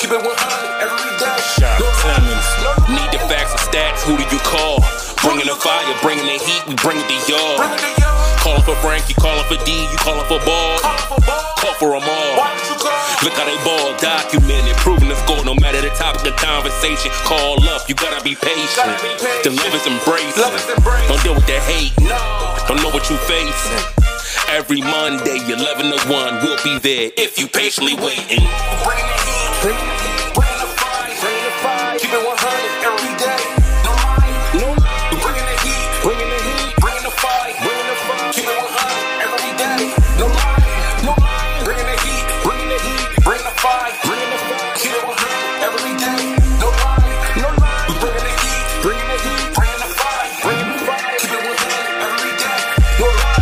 Keep it 100 every day. Shout Timmons. Need the facts and stats, who do you call? Bringing the fire, bringing the heat, we bring it to y'all. Calling for Frankie, calling for D, you calling for ball. Call for them all. Look how they ball, documented, proving the score. No matter the topic of conversation, call up, you gotta be patient. The love is embraced. Don't deal with the hate. Don't know what you face. Every Monday, 11 to 1, we'll be there if you patiently waiting. Bringing the heat, bringing the fire, keep it 100 every day. No lying, bringing the heat, bringing the fire, keep it 100 every day. No lying, bringing the heat, bring the fire, keep it 100 every day. No lying, bringing the heat, bring the fire, keep it 100 every day. No lying.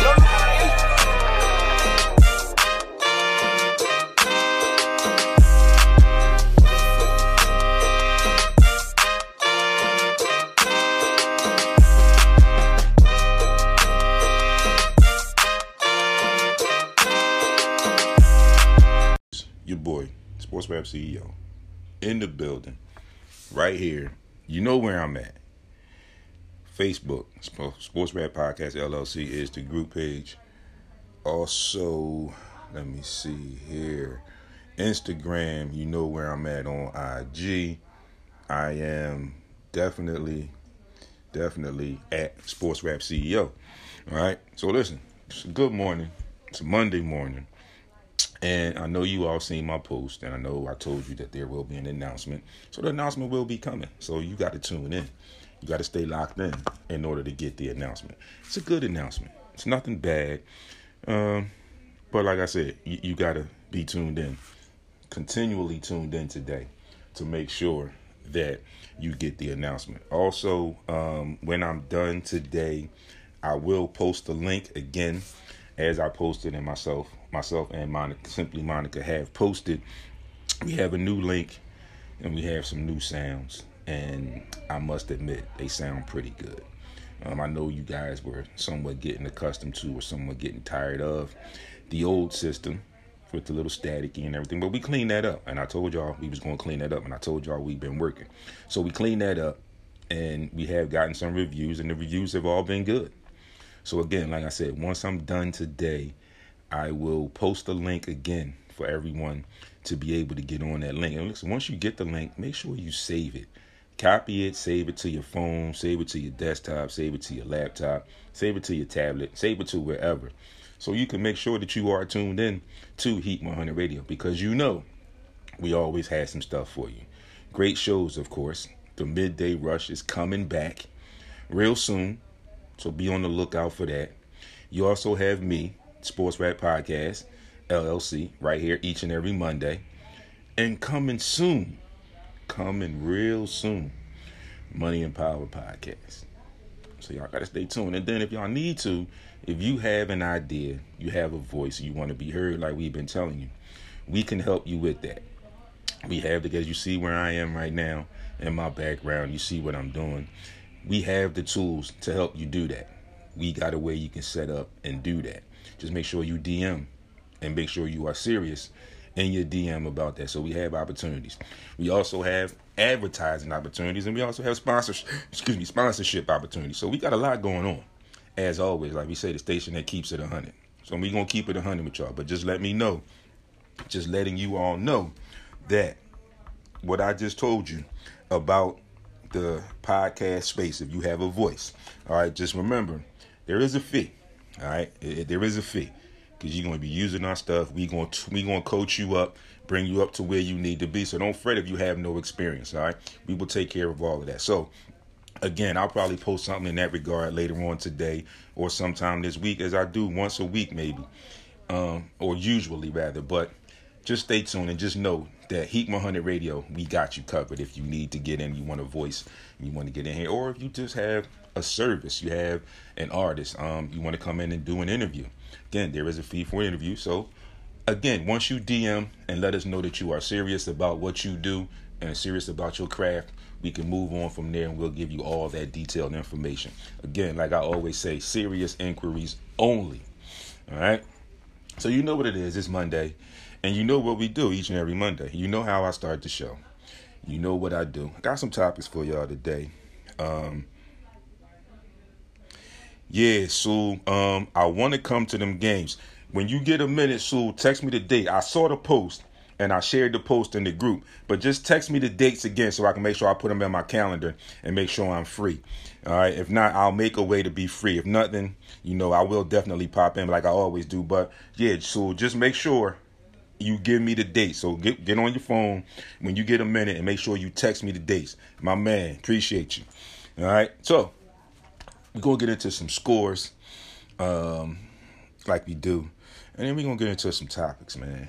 Your boy, Sports Rap CEO, in the building, right here. You know where I'm at. Facebook, Sports Rap Podcast LLC is the group page. Also, let me see here. Instagram, you know where I'm at on IG. I am definitely at Sports Rap CEO. All right. So listen, it's a good morning. It's a Monday morning. And I know you all seen my post, and I know I told you that there will be an announcement. So the announcement will be coming. So you got to tune in. You got to stay locked in order to get the announcement. It's a good announcement. It's nothing bad. But like I said, you got to be tuned in, continually tuned in today to make sure that you get the announcement. Also, when I'm done today, I will post the link again as I posted, and myself and Monica, Simply Monica, have posted. We have a new link and we have some new sounds, and I must admit they sound pretty good. I know you guys were somewhat getting accustomed to or somewhat getting tired of the old system with the little staticky and everything, but we cleaned that up, and I told y'all we was going to clean that up, and I told y'all we've been working. So we cleaned that up, and we have gotten some reviews, and the reviews have all been good. So again, like I said, once I'm done today, I will post the link again for everyone to be able to get on that link. And listen, once you get the link, make sure you save it. Copy it, save it to your phone, save it to your desktop, save it to your laptop, save it to your tablet, save it to wherever. So you can make sure that you are tuned in to Heat 100 Radio, because you know we always have some stuff for you. Great shows, of course. The Midday Rush is coming back real soon. So be on the lookout for that. You also have me, Sports Rap Podcast, LLC, right here each and every Monday. And coming real soon, Money and Power Podcast. So y'all got to stay tuned. And then if y'all need to, if you have an idea, you have a voice, you want to be heard like we've been telling you, we can help you with that. We have, because you see where I am right now in my background, you see what I'm doing. We have the tools to help you do that. We got a way you can set up and do that. Just make sure you DM and make sure you are serious in your DM about that. So we have opportunities. We also have advertising opportunities, and we also have sponsorship opportunities. So we got a lot going on. As always, like we say, the station that keeps it 100. So we're going to keep it 100 with y'all. But just let me know, just letting you all know that what I just told you about the podcast space, if you have a voice, all right, just remember, there is a fee, all right? There is a fee, because you're going to be using our stuff. We going to coach you up, bring you up to where you need to be. So don't fret if you have no experience, all right? We will take care of all of that. So, again, I'll probably post something in that regard later on today or sometime this week, as I do once a week maybe, or usually rather. But just stay tuned and just know that Heat 100 Radio, we got you covered. If you need to get in, you want a voice, you want to get in here, or if you just have a service, you have an artist, you want to come in and do an interview. Again, there is a fee for an interview. So, again, once you DM and let us know that you are serious about what you do and serious about your craft, we can move on from there, and we'll give you all that detailed information. Again, like I always say, serious inquiries only. All right? So you know what it is. It's Monday. And you know what we do each and every Monday. You know how I start the show. You know what I do. I got some topics for y'all today. Sue, I want to come to them games. When you get a minute, Sue, text me the date. I saw the post, and I shared the post in the group. But just text me the dates again so I can make sure I put them in my calendar and make sure I'm free. All right. If not, I'll make a way to be free. If nothing, I will definitely pop in like I always do. But yeah, so just make sure you give me the dates. So get on your phone when you get a minute and make sure you text me the dates. My man, appreciate you. All right. So we're going to get into some scores like we do. And then we're going to get into some topics, man.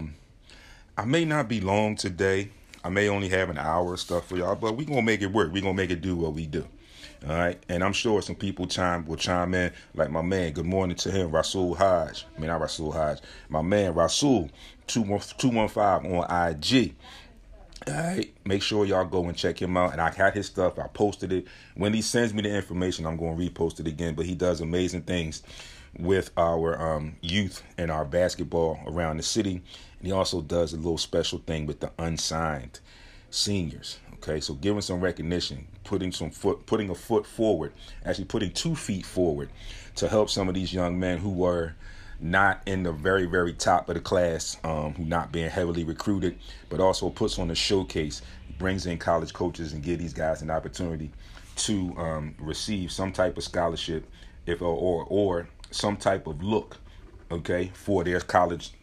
I may not be long today. I may only have an hour of stuff for y'all, but we're going to make it work. We're going to make it do what we do. All right. And I'm sure some people will chime in, like my man. Good morning to him, Rasul Hodge. I mean, not Rasul Hodge. My man, Rasul 215 on IG. All right. Make sure y'all go and check him out. And I had his stuff. I posted it. When he sends me the information, I'm going to repost it again. But he does amazing things with our youth and our basketball around the city. And he also does a little special thing with the unsigned seniors. Okay, so giving some recognition, putting a foot forward, actually putting 2 feet forward to help some of these young men who are not in the very, very top of the class, who not being heavily recruited, but also puts on a showcase, brings in college coaches and give these guys an opportunity to receive some type of scholarship, or some type of look, okay, for their college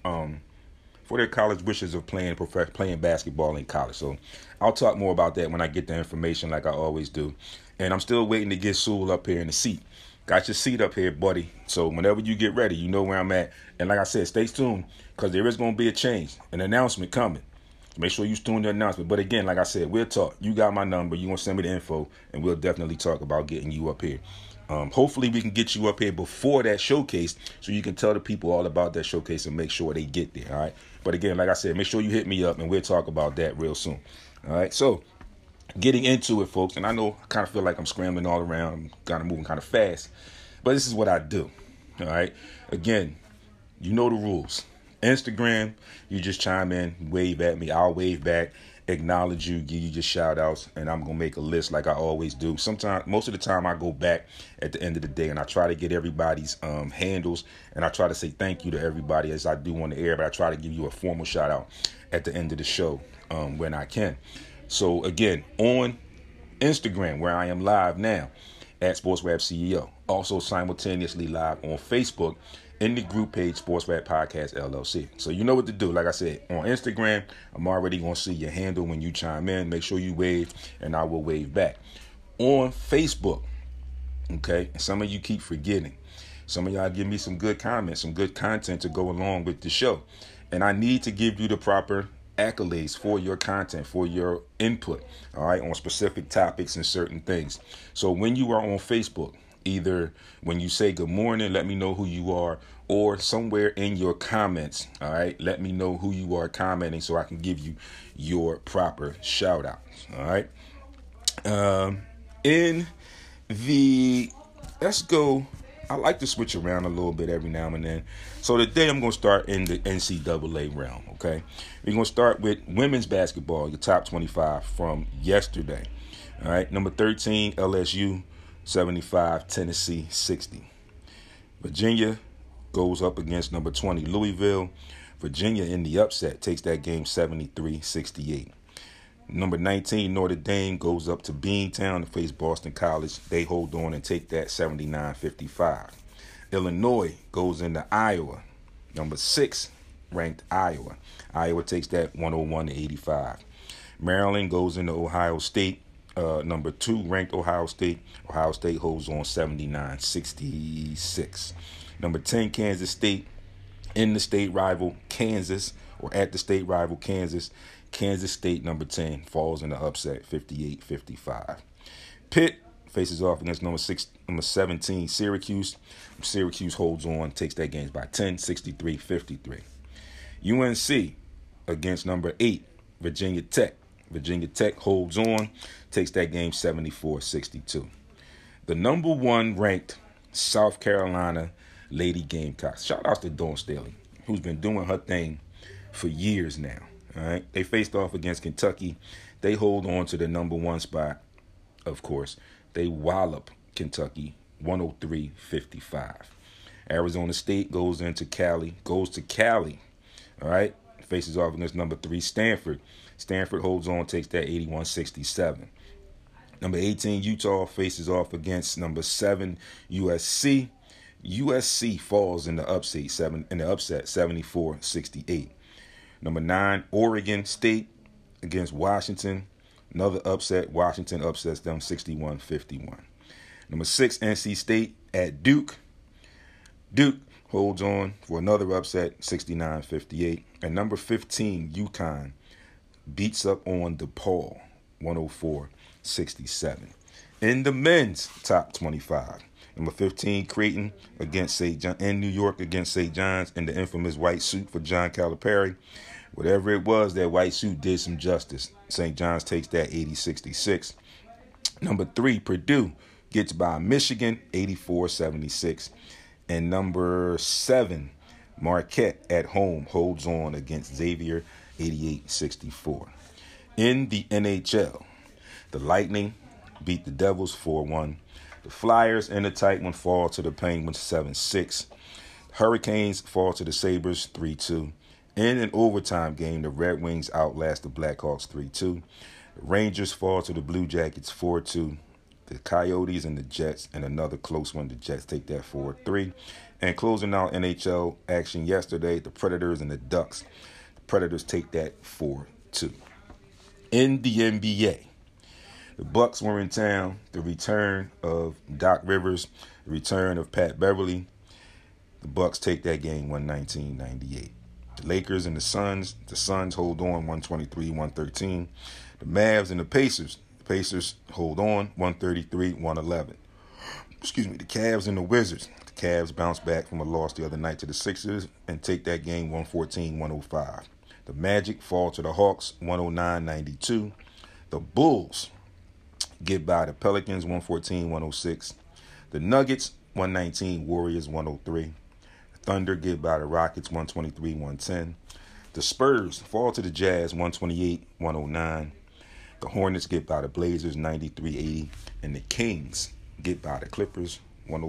wishes of playing basketball in college. So I'll talk more about that when I get the information like I always do. And I'm still waiting to get Sewell up here in the seat. Got your seat up here, buddy. So whenever you get ready, you know where I'm at. And like I said, stay tuned because there is going to be a change, an announcement coming. Make sure you tune the announcement. But again, like I said, we'll talk. You got my number. You want to send me the info, and we'll definitely talk about getting you up here. Hopefully we can get you up here before that showcase so you can tell the people all about that showcase and make sure they get there, all right? But again, like I said, make sure you hit me up and we'll talk about that real soon, all right? So getting into it, folks, and I know I kind of feel like I'm scrambling all around. I'm kind of moving kind of fast, but this is what I do, all right? Again, you know the rules. Instagram, you just chime in, wave at me. I'll wave back, acknowledge you, give you just shout outs, and I'm going to make a list like I always do. Sometimes, most of the time, I go back at the end of the day and I try to get everybody's handles, and I try to say thank you to everybody as I do on the air, but I try to give you a formal shout out at the end of the show when I can. So again, on Instagram, where I am live now at Sports Rap CEO, also simultaneously live on Facebook in the group page Sports Rap Podcast LLC. So you know what to do. Like I said, on Instagram, I'm already going to see your handle when you chime in. Make sure you wave, and I will wave back. On Facebook, okay, and some of you keep forgetting. Some of y'all give me some good comments, some good content to go along with the show. And I need to give you the proper accolades for your content, for your input, all right, on specific topics and certain things. So when you are on Facebook, either when you say good morning, let me know who you are, or somewhere in your comments, all right, let me know who you are commenting so I can give you your proper shout out, all right. Let's go. I like to switch around a little bit every now and then. So today I'm going to start in the NCAA realm, okay? We're going to start with women's basketball, the top 25 from yesterday, all right? Number 13, LSU, 75, Tennessee, 60. Virginia goes up against number 20, Louisville. Virginia in the upset takes that game 73-68. Number 19, Notre Dame goes up to Beantown to face Boston College. They hold on and take that 79-55. Illinois goes into Iowa. Number 6, ranked Iowa. Iowa takes that 101-85. Maryland goes into Ohio State. Number 2, ranked Ohio State. Ohio State holds on 79-66. Number 10, Kansas State in the state rival Kansas, or at the state rival Kansas. Kansas State, number 10, falls in the upset, 58-55. Pitt faces off against number 17, Syracuse. Syracuse holds on, takes that game by 10, 63-53. UNC against number 8, Virginia Tech. Virginia Tech holds on, takes that game 74-62. The number 1 ranked South Carolina Lady Gamecocks. Shout out to Dawn Staley, who's been doing her thing for years now. All right, they faced off against Kentucky. They hold on to the number 1 spot. Of course, they wallop Kentucky 103-55. Arizona State goes to Cali. All right, faces off against number 3 Stanford. Stanford holds on, takes that 81-67. Number 18 Utah faces off against number 7 USC. USC falls in the upset 74-68. Number 9 Oregon State against Washington. Another upset. Washington upsets them 61-51. Number 6 NC State at Duke. Duke holds on for another upset 69-58. And number 15 UConn beats up on DePaul 104-67. In the men's top 25, number 15 Creighton against St. John in New York against St. John's in the infamous white suit for John Calipari. Whatever it was, that white suit did some justice. St. John's takes that 80-66. Number 3 Purdue gets by Michigan 84-76. And number 7 Marquette at home holds on against Xavier 88-64. In the NHL, the Lightning beat the Devils 4-1. The Flyers in a tight one fall to the Penguins 7-6. Hurricanes fall to the Sabres 3-2. In an overtime game, the Red Wings outlast the Blackhawks 3-2. The Rangers fall to the Blue Jackets 4-2. The Coyotes and the Jets, and another close one. The Jets take that 4-3. And closing out NHL action yesterday, the Predators and the Ducks. The Predators take that 4-2. In the NBA, the Bucks were in town. The return of Doc Rivers, the return of Pat Beverly. The Bucks take that game 119-98. The Lakers and the Suns hold on 123-113. The Mavs and the Pacers hold on 133-111. The Cavs and the Wizards. The Cavs bounce back from a loss the other night to the Sixers and take that game 114-105. The Magic fall to the Hawks 109-92. The Bulls get by the Pelicans 114-106. The Nuggets 119, Warriors 103. The Thunder get by the Rockets 123-110. The Spurs fall to the Jazz 128-109. The Hornets get by the Blazers 93-80. And the Kings get by the Clippers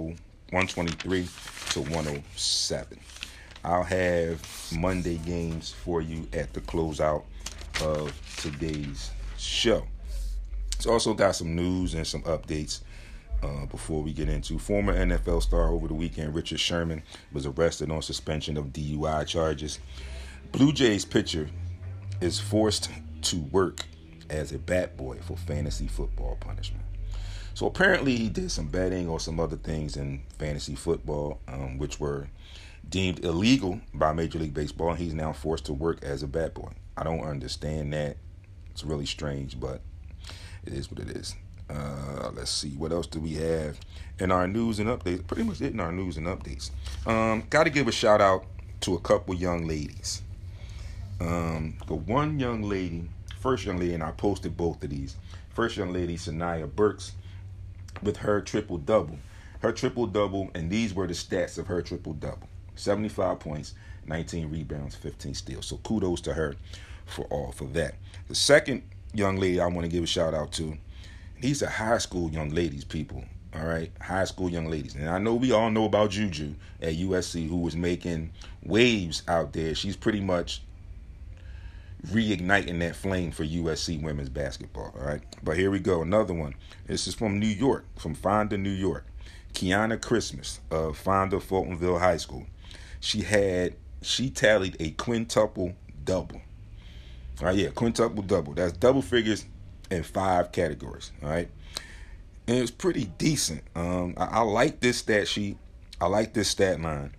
123-107. I'll have Monday games for you at the closeout of today's show. It's also got some news and some updates before we get into. Former NFL star over the weekend, Richard Sherman, was arrested on suspension of DUI charges. Blue Jays pitcher is forced to work as a bat boy for fantasy football punishment. So apparently he did some betting or some other things in fantasy football, which were deemed illegal by Major League Baseball, and he's now forced to work as a bat boy. I don't understand that. It's really strange, but it is what it is. Let's see. What else do we have in our news and updates? Pretty much it in our news and updates. Got to give a shout out to a couple young ladies. The one young lady, first young lady, and I posted both of these. First young lady, Sanaya Burks, with her triple-double. Her triple-double, and these were the stats of her triple-double. 75 points, 19 rebounds, 15 steals. So kudos to her for that. The second young lady I want to give a shout out to, these are high school young ladies, people. All right, high school young ladies. And I know we all know about Juju at USC, who was making waves out there. She's pretty much reigniting that flame for USC women's basketball. All right, but here we go. Another one. This is from New York, from Fonda, New York. Kiana Christmas of Fonda Fultonville High School. She tallied a quintuple double. All right, yeah, quintuple double. That's double figures in 5 categories. All right, and it's pretty decent. I like this stat sheet. I like this stat line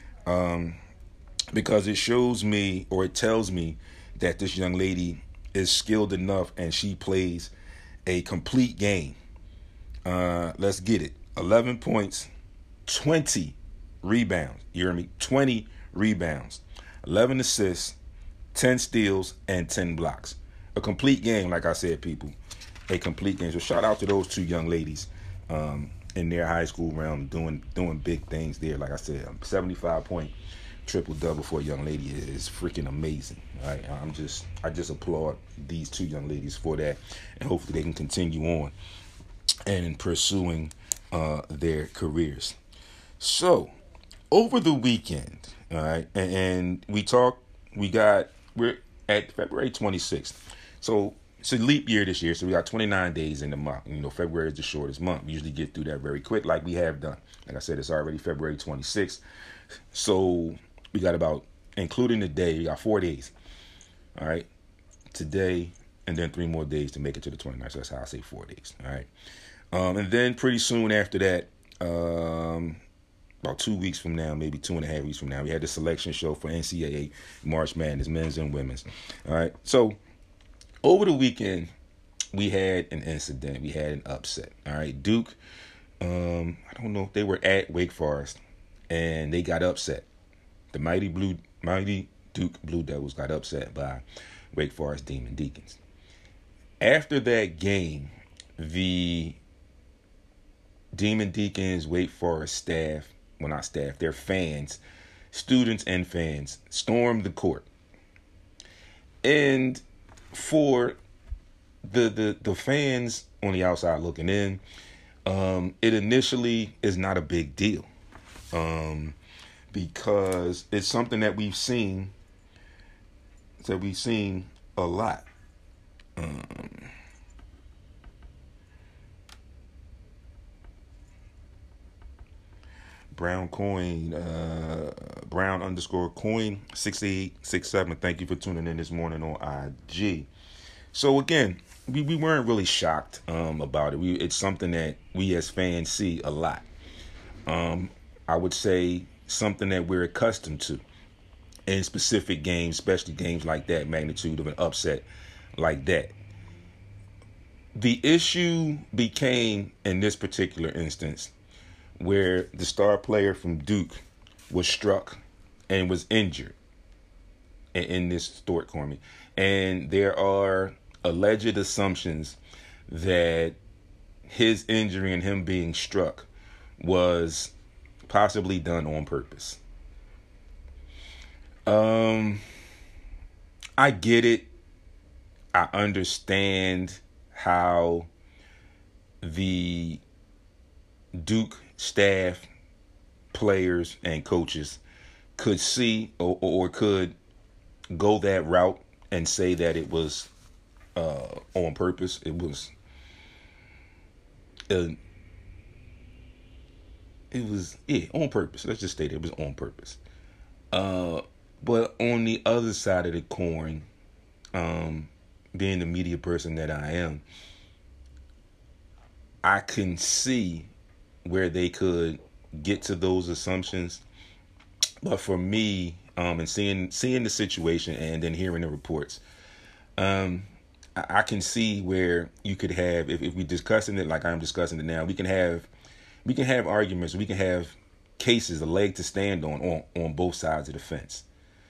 because it shows me, or it tells me, that this young lady is skilled enough and she plays a complete game. Let's get it. 11 points, 20 rebounds. You hear me? 20 rebounds, 11 assists, 10 steals, and 10 blocks. A complete game, like I said, people. A complete game. So shout out to those 2 young ladies in their high school realm doing big things there. Like I said, 75-point triple-double for a young lady is freaking amazing. Right? I just applaud these two young ladies for that, and hopefully they can continue on and in pursuing their careers. So, over the weekend, all right, and we're at February 26th. So, it's a leap year this year, so we got 29 days in the month. February is the shortest month. We usually get through that very quick, like we have done. Like I said, it's already February 26th. So, we got about, including the day, we got 4 days. All right, today, and then 3 more days to make it to the 29th. So that's how I say 4 days. All right, and then pretty soon after that, about 2 weeks from now, maybe 2.5 weeks from now, we had the selection show for NCAA March Madness, men's and women's. All right, so over the weekend, we had an incident. We had an upset. All right, Duke, I don't know if they were at Wake Forest, and they got upset. The mighty Duke Blue Devils got upset by Wake Forest Demon Deacons. After that game, the Demon Deacons, Wake Forest staff, well, not staff, their fans, students and fans, stormed the court. And for the fans on the outside looking in, it initially is not a big deal, because it's something that we've seen a lot. Brown _ coin 6867. Thank you for tuning in this morning on IG. So again, we weren't really shocked about it. It's something that we as fans see a lot. I would say something that we're accustomed to in specific games, especially games like that, magnitude of an upset like that. The issue became, in this particular instance, where the star player from Duke was struck and was injured in this historic tournament. And there are alleged assumptions that his injury and him being struck was possibly done on purpose. I get it. I understand how the Duke staff, players, and coaches could see or could go that route and say that it was on purpose. It was on purpose. Let's just state it was on purpose. But on the other side of the coin, being the media person that I am, I can see where they could get to those assumptions. But for me, and seeing the situation and then hearing the reports, I can see where you could have, if we're discussing it like I'm discussing it now, we can have arguments, we can have cases, a leg to stand on both sides of the fence.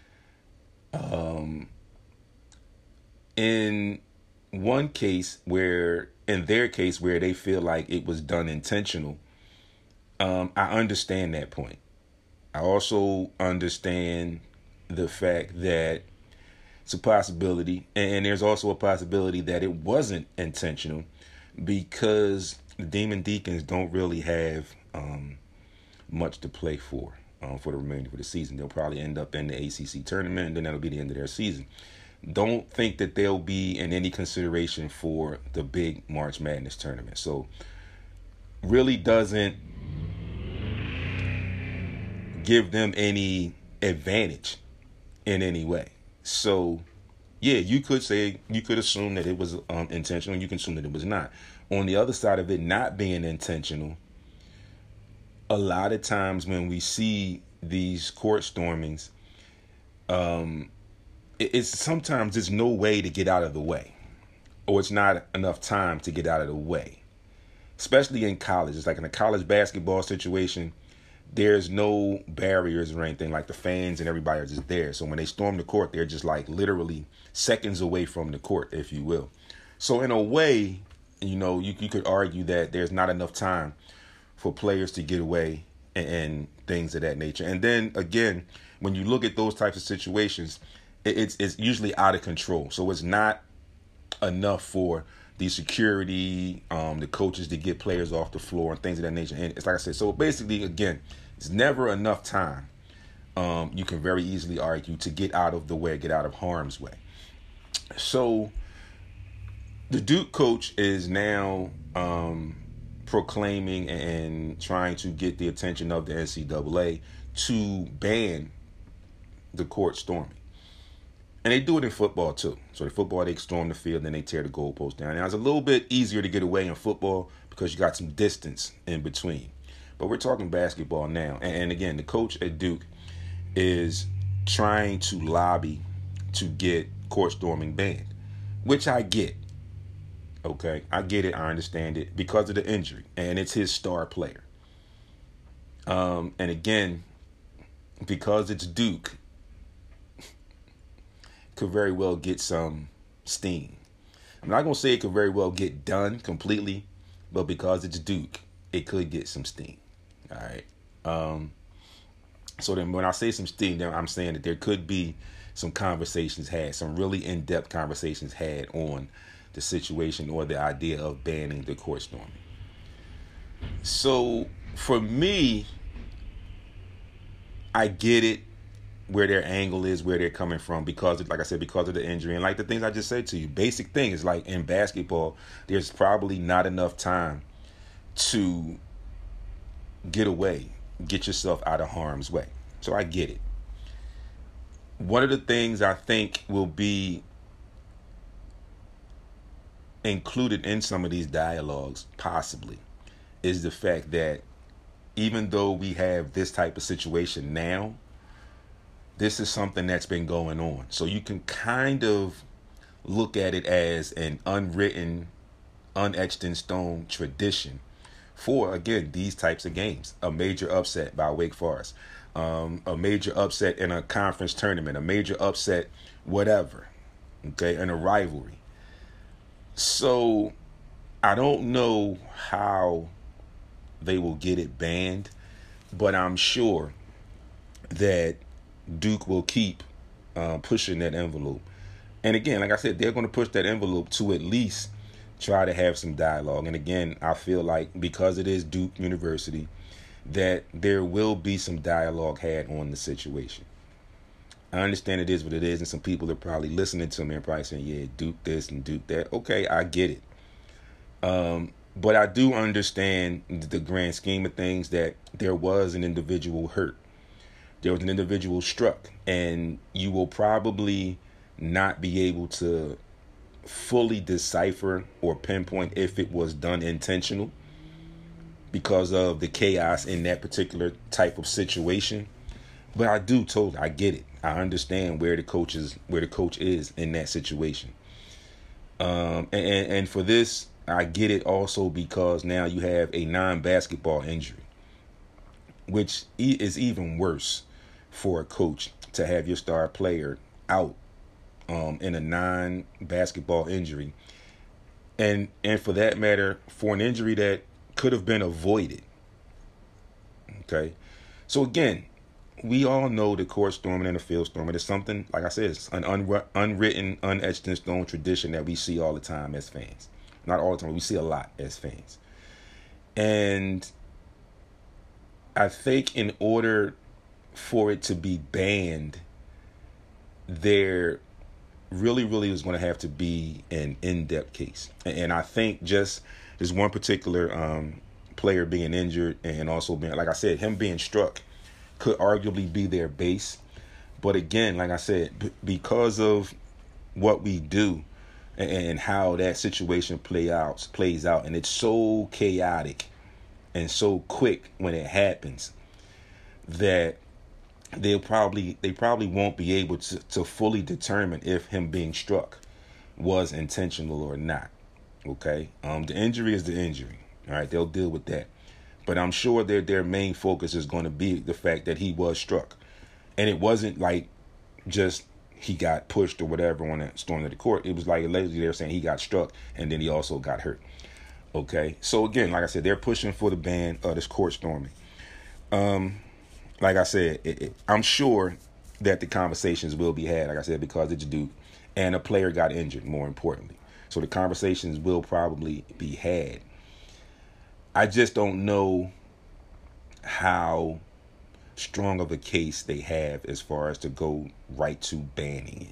In one case in their case where they feel like it was done intentional, I understand that point. I also understand the fact that it's a possibility, and there's also a possibility that it wasn't intentional, because the Demon Deacons don't really have much to play for the remainder of the season. They'll probably end up in the ACC tournament, and then that'll be the end of their season. Don't think that they'll be in any consideration for the big March Madness tournament. So really doesn't give them any advantage in any way. So yeah, you could assume that it was intentional, and you can assume that it was not. On the other side of it not being intentional, a lot of times when we see these court stormings, sometimes there's no way to get out of the way, or it's not enough time to get out of the way. Especially in college, it's like in a college basketball situation, there's no barriers or anything. Like the fans and everybody are just there. So when they storm the court, they're just like literally seconds away from the court, if you will. So in a way, you could argue that there's not enough time for players to get away and things of that nature. And then again, when you look at those types of situations, it's usually out of control. So it's not enough for the security, the coaches to get players off the floor and things of that nature. And it's like I said, so basically, again, it's never enough time. You can very easily argue to get out of the way, get out of harm's way. So the Duke coach is now proclaiming and trying to get the attention of the NCAA to ban the court storming. And they do it in football too. So in football, they storm the field and then they tear the goalpost down. Now, it's a little bit easier to get away in football because you got some distance in between. But we're talking basketball now. And again, the coach at Duke is trying to lobby to get court storming banned, which I get. Okay, I get it. I understand it because of the injury. And it's his star player. And again, because it's Duke, could very well get some steam. I'm not going to say it could very well get done completely, but because it's Duke, it could get some steam. All right. So then when I say some steam, then I'm saying that there could be some conversations had, some really in-depth conversations had on the situation or the idea of banning the court storming. So for me, I get it, where their angle is, where they're coming from, because of, like I said, because of the injury. And like the things I just said to you, basic thing is like in basketball, there's probably not enough time to get away, get yourself out of harm's way. So I get it. One of the things I think will be included in some of these dialogues, possibly, is the fact that even though we have this type of situation now, this is something that's been going on. So you can kind of look at it as an unwritten, unetched in stone tradition for, again, these types of games. A major upset by Wake Forest, a major upset in a conference tournament, a major upset, whatever, okay, in a rivalry. So I don't know how they will get it banned, but I'm sure that Duke will keep pushing that envelope. And again, like I said, they're going to push that envelope to at least try to have some dialogue. And again, I feel like because it is Duke University, that there will be some dialogue had on the situation. I understand it is what it is, and some people are probably listening to me and probably saying, yeah, Duke this and Duke that. Okay, I get it. But I do understand the grand scheme of things that there was an individual hurt. There was an individual struck, and you will probably not be able to fully decipher or pinpoint if it was done intentional because of the chaos in that particular type of situation. But I get it. I understand where the coach is in that situation. And for this, I get it also because now you have a non-basketball injury, which is even worse for a coach to have your star player out in a non-basketball injury. And for that matter, for an injury that could have been avoided. Okay. So again, we all know the court storming and the field storming is something, like I said, it's an unwritten, unetched in stone tradition that we see all the time as fans. Not all the time, but we see a lot as fans. And I think in order for it to be banned, there really is going to have to be an in-depth case. And I think just this one particular player being injured and also being, like I said, him being struck could arguably be their base. But again, like I said, because of what we do and how that situation plays out, and it's so chaotic and so quick when it happens, that they probably won't be able to fully determine if him being struck was intentional or not. Okay, the injury is the injury. All right, they'll deal with that. But I'm sure their main focus is going to be the fact that he was struck. And it wasn't like just he got pushed or whatever on that storm of the court. It was like allegedly they're saying he got struck and then he also got hurt. Okay, so again, like I said, they're pushing for the ban of this court storming. Like I said, I'm sure that the conversations will be had, like I said, because it's Duke, and a player got injured, more importantly. So the conversations will probably be had. I just don't know how strong of a case they have as far as to go right to banning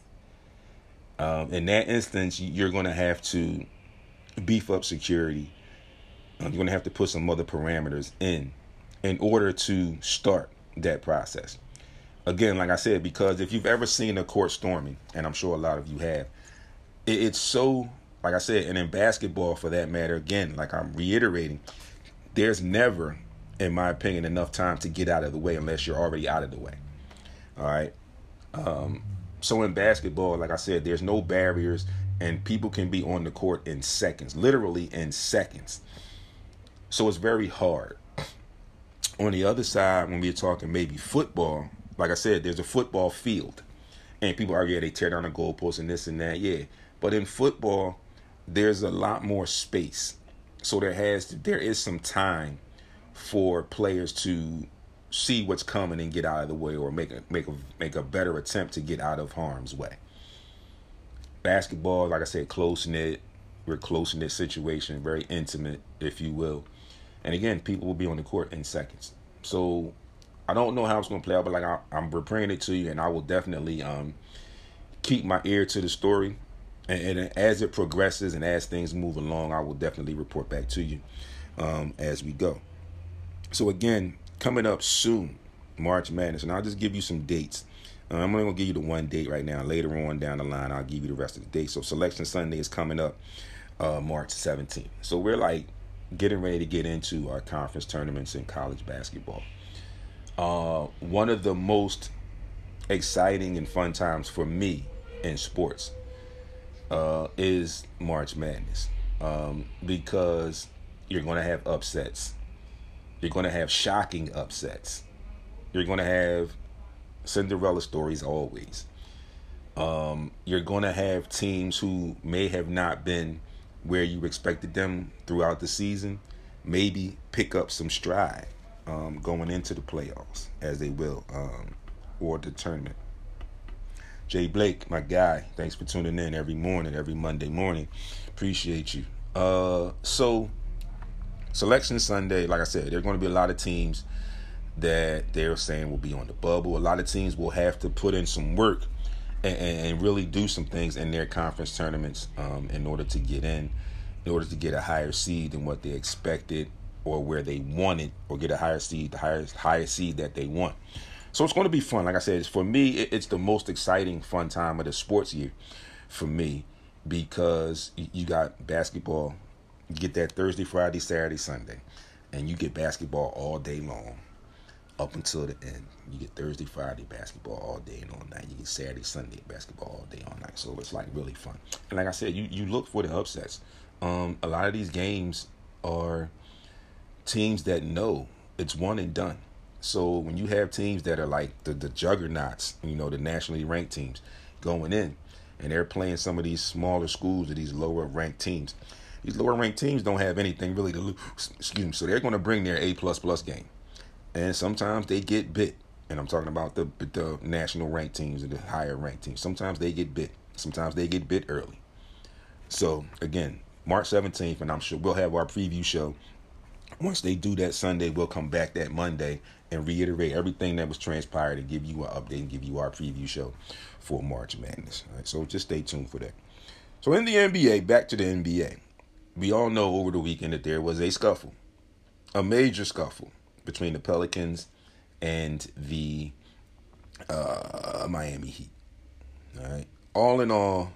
it. In that instance, you're going to have to beef up security. You're going to have to put some other parameters in order to start that process. Again, like I said, because if you've ever seen a court storming, and I'm sure a lot of you have, it's so, like I said, and in basketball for that matter, again, like I'm reiterating, there's never, in my opinion, enough time to get out of the way unless you're already out of the way. All right. So in basketball, like I said, there's no barriers, and people can be on the court in seconds, literally in seconds. So it's very hard. On the other side, when we're talking maybe football, like I said, there's a football field, and people argue they tear down the goalposts and this and that. Yeah, but in football, there's a lot more space, so there is some time for players to see what's coming and get out of the way, or make a better attempt to get out of harm's way. Basketball, like I said, close-knit. We're a close-knit situation, very intimate, if you will. And again, people will be on the court in seconds. So I don't know how it's going to play out, but like I'm bringing it to you, and I will definitely keep my ear to the story. And as it progresses and as things move along, I will definitely report back to you as we go. So again, coming up soon, March Madness, and I'll just give you some dates. I'm only going to give you the one date right now. Later on down the line, I'll give you the rest of the dates. So Selection Sunday is coming up March 17th. So we're like getting ready to get into our conference tournaments in college basketball. One of the most exciting and fun times for me in sports is March Madness, because you're going to have upsets. You're going to have shocking upsets. You're going to have Cinderella stories always. You're going to have teams who may have not been where you expected them throughout the season, maybe pick up some stride going into the playoffs, as they will, or the tournament. Jay Blake, my guy, thanks for tuning in every Monday morning. Appreciate you. So Selection Sunday, like I said, there are going to be a lot of teams that they're saying will be on the bubble. A lot of teams will have to put in some work and really do some things in their conference tournaments in order to get in order to get a higher seed than what they expected or where they wanted, or get a higher seed, the highest seed that they want. So it's going to be fun. Like I said, for me, it's the most exciting, fun time of the sports year for me, because you got basketball. You get that Thursday, Friday, Saturday, Sunday, and you get basketball all day long up until the end. You get Thursday, Friday basketball all day and all night. You get Saturday, Sunday basketball all day, all night. So it's like really fun. And like I said, you look for the upsets. A lot of these games are teams that know it's one and done. So when you have teams that are like the juggernauts, the nationally ranked teams going in, and they're playing some of these smaller schools or these lower ranked teams. These lower ranked teams don't have anything really to lose. Excuse me. So they're going to bring their A++ game. And sometimes they get bit. And I'm talking about the national ranked teams and the higher ranked teams. Sometimes they get bit. Sometimes they get bit early. So again, March 17th, and I'm sure we'll have our preview show. Once they do that Sunday, we'll come back that Monday and reiterate everything that was transpired and give you an update and give you our preview show for March Madness. All right, so just stay tuned for that. So in the NBA, back to the NBA. We all know over the weekend that there was a scuffle, a major scuffle between the Pelicans and the Miami Heat. All right. All in all,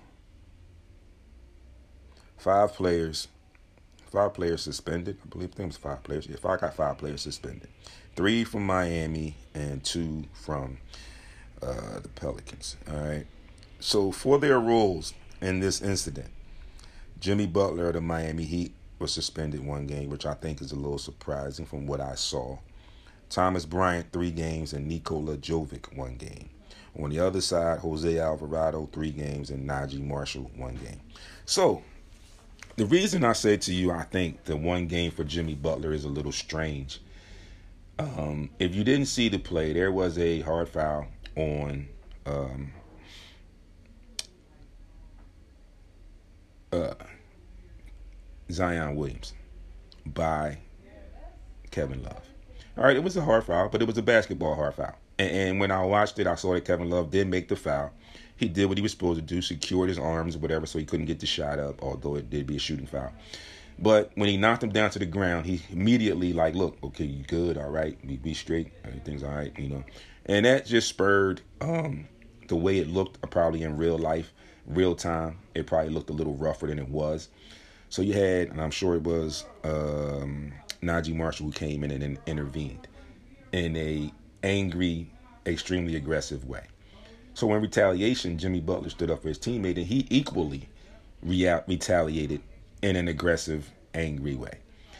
5 players suspended. I believe it was 5 players. If I got 5 players suspended, 3 from Miami and 2 from the Pelicans. All right. So for their roles in this incident, Jimmy Butler of the Miami Heat was suspended 1 game, which I think is a little surprising from what I saw. Thomas Bryant, 3 games, and Nikola Jovic, 1 game. On the other side, Jose Alvarado, 3 games, and Najee Marshall, 1 game. So the reason I said to you, I think the 1 game for Jimmy Butler is a little strange. If you didn't see the play, there was a hard foul on Zion Williams by Kevin Love. All right, it was a hard foul, but it was a basketball hard foul. And when I watched it, I saw that Kevin Love did make the foul. He did what he was supposed to do, secured his arms or whatever, so he couldn't get the shot up, although it did be a shooting foul. But when he knocked him down to the ground, he immediately look, okay, you good, all right, we straight, everything's all right, And that just spurred the way it looked probably in real life, real time. It probably looked a little rougher than it was. So you had, and I'm sure it was Najee Marshall who came in and intervened in a angry, extremely aggressive way. So in retaliation, Jimmy Butler stood up for his teammate, and he equally retaliated in an aggressive, angry way.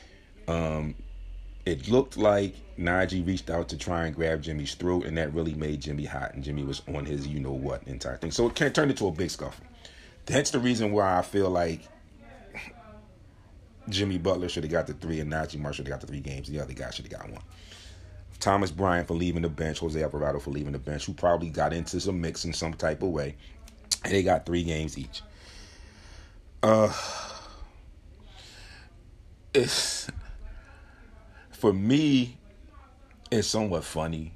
It looked like Najee reached out to try and grab Jimmy's throat, and that really made Jimmy hot, and Jimmy was on his you-know-what entire thing. So it turned into a big scuffle. That's the reason why I feel like Jimmy Butler should have got the 3 and Najee Marshall should have got the 3 games. The other guy should have got 1. Thomas Bryant for leaving the bench, Jose Alvarado for leaving the bench, who probably got into some mix in some type of way. And they got 3 games each. For me, it's somewhat funny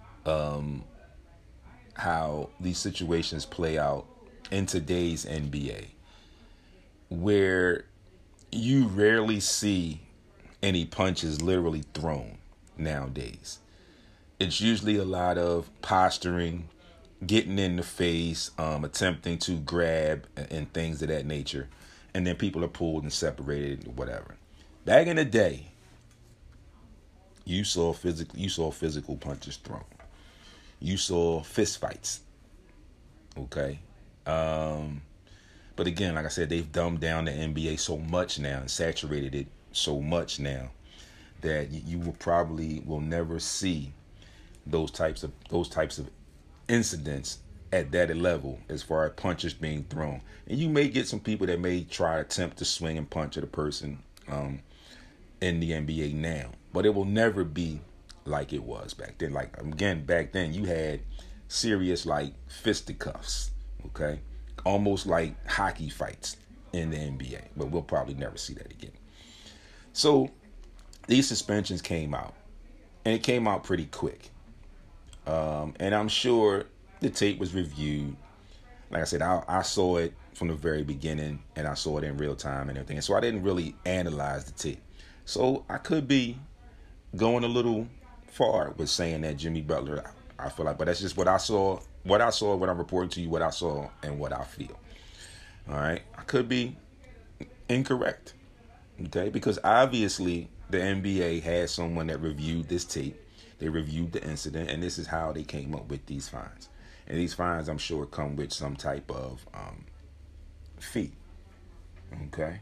how these situations play out in today's NBA, where you rarely see any punches literally thrown nowadays. It's usually a lot of posturing, getting in the face, attempting to grab and things of that nature. And then people are pulled and separated or whatever. Back in the day, you saw physical punches thrown. You saw fist fights. Okay? But again, like I said, they've dumbed down the NBA so much now and saturated it so much now that you will never see those types of incidents at that level as far as punches being thrown. And you may get some people that may try to attempt to swing and punch at a person in the NBA now, but it will never be like it was back then. Like, again, back then you had serious fisticuffs, okay? Almost like hockey fights in the NBA, but we'll probably never see that again. So these suspensions came out, and it came out pretty quick. And I'm sure the tape was reviewed. Like I said, I saw it from the very beginning, and I saw it in real time and everything. And so I didn't really analyze the tape. So I could be going a little far with saying that Jimmy Butler, I feel like, but that's just what I saw, what I'm reporting to you, what I saw, and what I feel. All right? I could be incorrect, okay? Because obviously the NBA had someone that reviewed this tape. They reviewed the incident, and this is how they came up with these fines. And these fines, I'm sure, come with some type of fee, okay?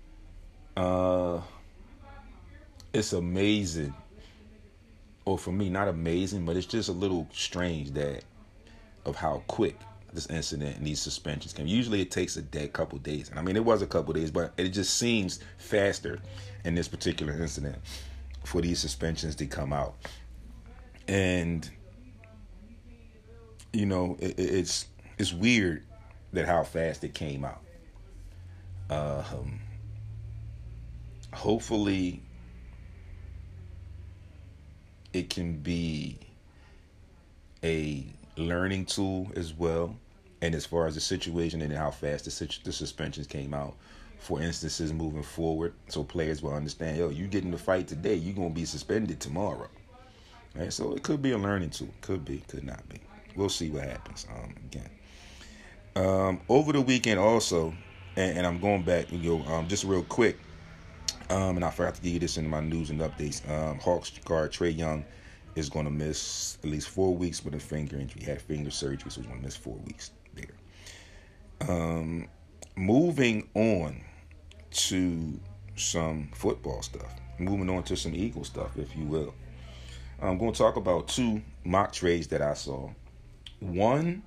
It's amazing, or for me, not amazing, but it's just a little strange of how quick this incident and these suspensions came. Usually it takes a couple days. And I mean, it was a couple days, but it just seems faster in this particular incident for these suspensions to come out. And, it's weird that how fast it came out. Hopefully it can be a learning tool as well, and as far as the situation and how fast the suspensions came out for instances moving forward, so players will understand, you get in the fight today, you're going to be suspended tomorrow. Right? So it could be a learning tool. Could be, could not be. We'll see what happens. Over the weekend also, and I'm going back, just real quick, and I forgot to give you this in my news and updates. Hawks guard Trae Young is going to miss at least 4 weeks with a finger injury. He had finger surgery, so he's going to miss 4 weeks there. Moving on to some football stuff. Moving on to some Eagle stuff, if you will. I'm going to talk about 2 mock trades that I saw. One,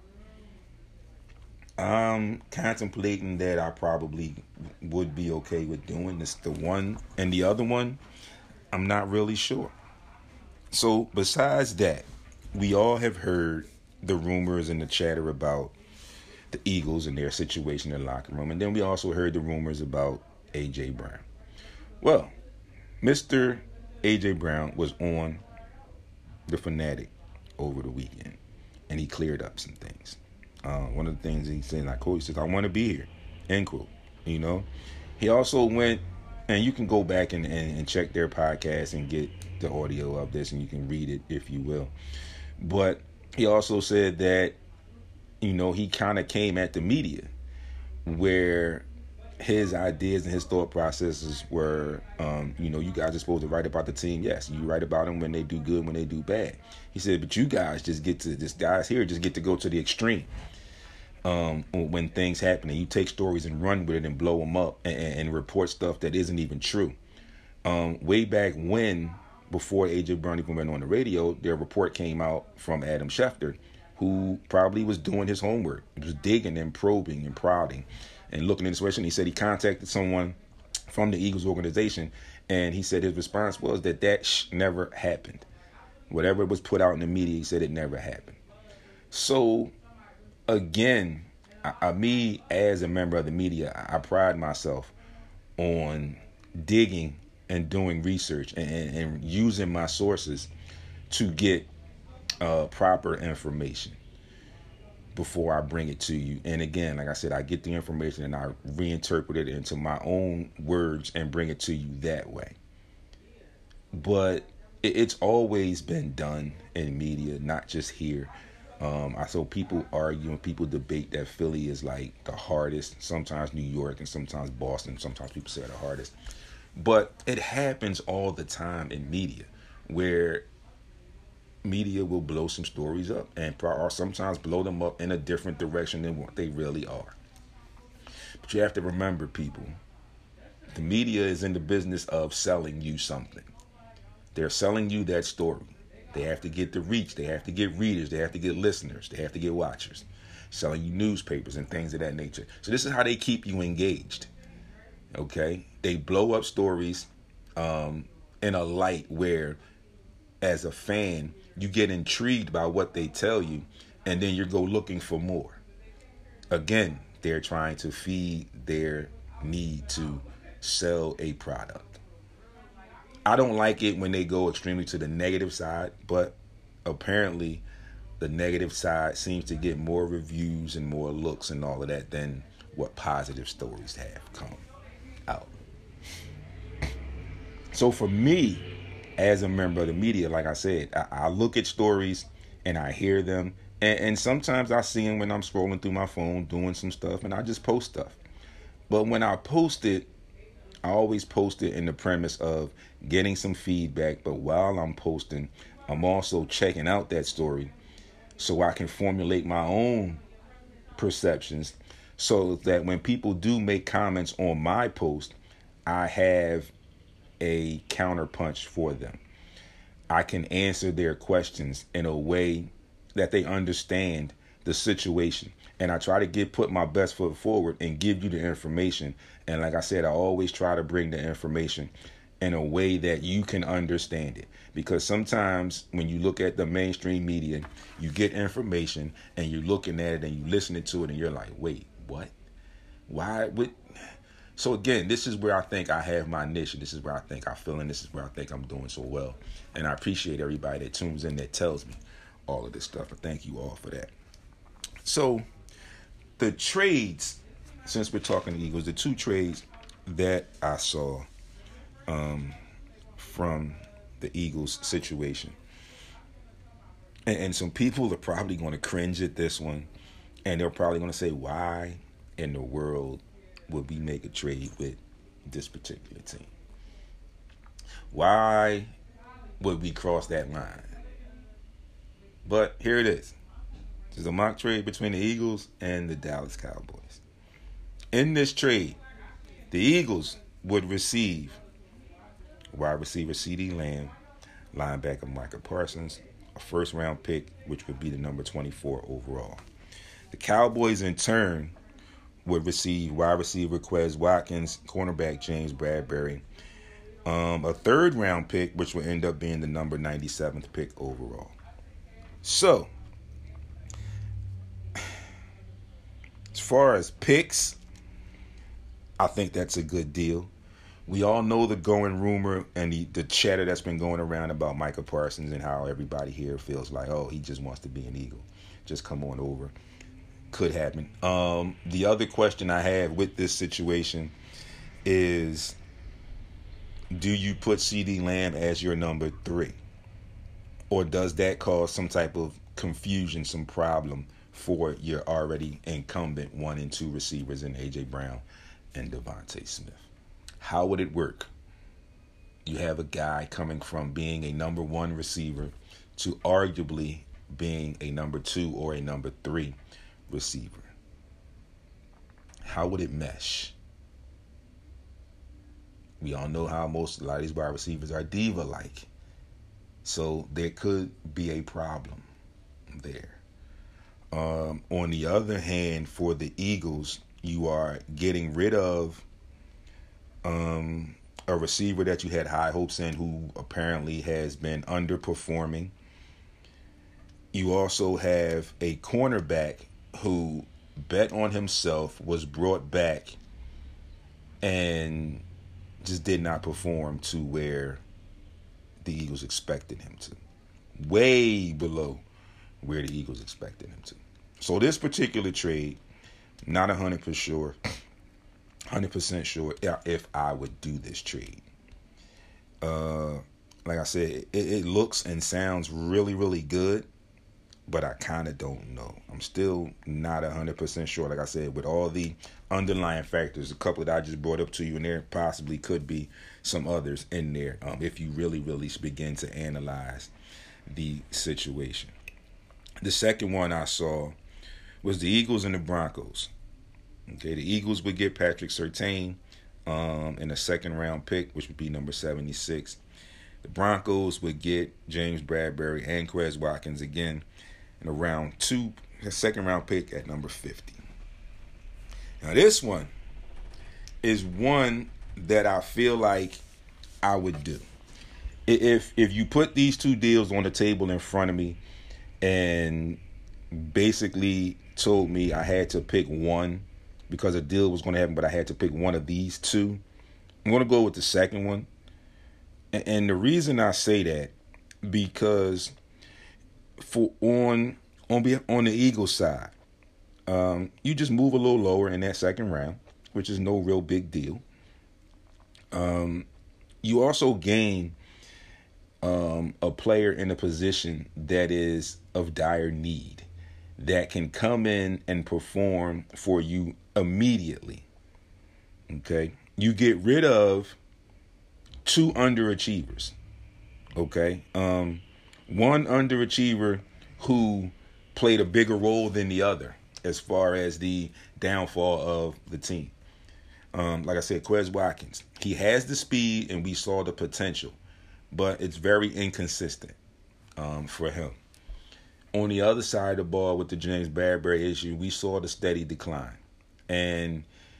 I'm contemplating that I probably would be okay with doing this. The one, and the other one, I'm not really sure. So besides that, we all have heard the rumors and the chatter about the Eagles and their situation in the locker room. And then we also heard the rumors about A.J. Brown. Well, Mr. A.J. Brown was on The Fanatic over the weekend, and he cleared up some things. One of the things he said, like, he says, I want to be here, end quote. You know, he also went, and you can go back and check their podcast and get the audio of this, and you can read it if you will. But he also said that, you know, he kind of came at the media where his ideas and his thought processes were, you know, you guys are supposed to write about the team. Yes, you write about them when they do good, when they do bad. He said, but you guys just get to go to the extreme when things happen. And you take stories and run with it and blow them up and report stuff that isn't even true. Way back when, before A.J. Brown even went on the radio, their report came out from Adam Schefter, who probably was doing his homework. He was digging and probing and prodding and looking into the situation. He said he contacted someone from the Eagles organization, and he said his response was that never happened. Whatever was put out in the media, he said it never happened. So, again, me as a member of the media, I pride myself on digging and doing research and using my sources to get proper information before I bring it to you. And again, like I said, I get the information and I reinterpret it into my own words and bring it to you that way. But it's always been done in media, not just here. I saw people argue and people debate that Philly is like the hardest, sometimes New York and sometimes Boston, sometimes people say the hardest. But it happens all the time in media where media will blow some stories up or sometimes blow them up in a different direction than what they really are. But you have to remember, people, the media is in the business of selling you something. They're selling you that story. They have to get the reach. They have to get readers. They have to get listeners. They have to get watchers. Selling you newspapers and things of that nature. So this is how they keep you engaged. Okay? They blow up stories in a light where, as a fan, you get intrigued by what they tell you, and then you go looking for more. Again, they're trying to feed their need to sell a product. I don't like it when they go extremely to the negative side, but apparently the negative side seems to get more reviews and more looks and all of that than what positive stories have come out. So for me, as a member of the media, like I said, I look at stories and I hear them. And sometimes I see them when I'm scrolling through my phone, doing some stuff, and I just post stuff. But when I post it, I always post it in the premise of getting some feedback. But while I'm posting, I'm also checking out that story so I can formulate my own perceptions so that when people do make comments on my post, I have a counterpunch for them. I can answer their questions in a way that they understand the situation. And I try to put my best foot forward and give you the information. And like I said, I always try to bring the information in a way that you can understand it. Because sometimes when you look at the mainstream media, you get information and you're looking at it and you're listening to it and you're like, wait, what? Why? So again, this is where I think I have my niche. This is where I think I feel, and this is where I think I'm doing so well. And I appreciate everybody that tunes in that tells me all of this stuff. I thank you all for that. So the trades, since we're talking Eagles, the two trades that I saw from the Eagles situation. And some people are probably going to cringe at this one. And they're probably going to say, why in the world would we make a trade with this particular team? Why would we cross that line? But here it is. This is a mock trade between the Eagles and the Dallas Cowboys. In this trade, the Eagles would receive wide receiver CeeDee Lamb, linebacker Micah Parsons, a first-round pick, which would be the number 24 overall. The Cowboys, in turn, would receive wide receiver Quez Watkins, cornerback James Bradbury, a third-round pick, which would end up being the number 97th pick overall. So, far as picks, I think that's a good deal. We all know the going rumor and the chatter that's been going around about Micah Parsons and how everybody here feels like, oh, he just wants to be an Eagle. Just come on over. Could happen. The other question I have with this situation is, do you put CeeDee Lamb as your number 3? Or does that cause some type of confusion, some problem for your already incumbent 1 and 2 receivers in A.J. Brown and Devontae Smith? How would it work? You have a guy coming from being a number 1 receiver to arguably being a number 2 or a number 3 receiver. How would it mesh? We all know how a lot of these wide receivers are diva-like. So there could be a problem there. On the other hand, for the Eagles, you are getting rid of a receiver that you had high hopes in who apparently has been underperforming. You also have a cornerback who bet on himself, was brought back, and just did not perform to where the Eagles expected him to. Way below where the Eagles expected him to. So this particular trade, not 100% sure if I would do this trade. Like I said, it looks and sounds really, really good, but I kind of don't know. I'm still not 100% sure. Like I said, with all the underlying factors, a couple that I just brought up to you, and there possibly could be some others in there if you really, really begin to analyze the situation. The second one I saw was the Eagles and the Broncos. Okay, the Eagles would get Patrick Surtain in a second-round pick, which would be number 76. The Broncos would get James Bradbury and Quez Watkins again in a second-round pick at number 50. Now, this one is one that I feel like I would do. If you put these two deals on the table in front of me and basically told me I had to pick one because a deal was going to happen, but I had to pick one of these two, I'm going to go with the second one. And the reason I say that, because on the Eagles side, you just move a little lower in that second round, which is no real big deal. You also gain a player in a position that is of dire need, that can come in and perform for you immediately. Okay? You get rid of two underachievers. Okay? One underachiever who played a bigger role than the other as far as the downfall of the team. Like I said, Quez Watkins. He has the speed and we saw the potential, but it's very inconsistent for him. On the other side of the ball with the James Bradbury issue, we saw the steady decline. And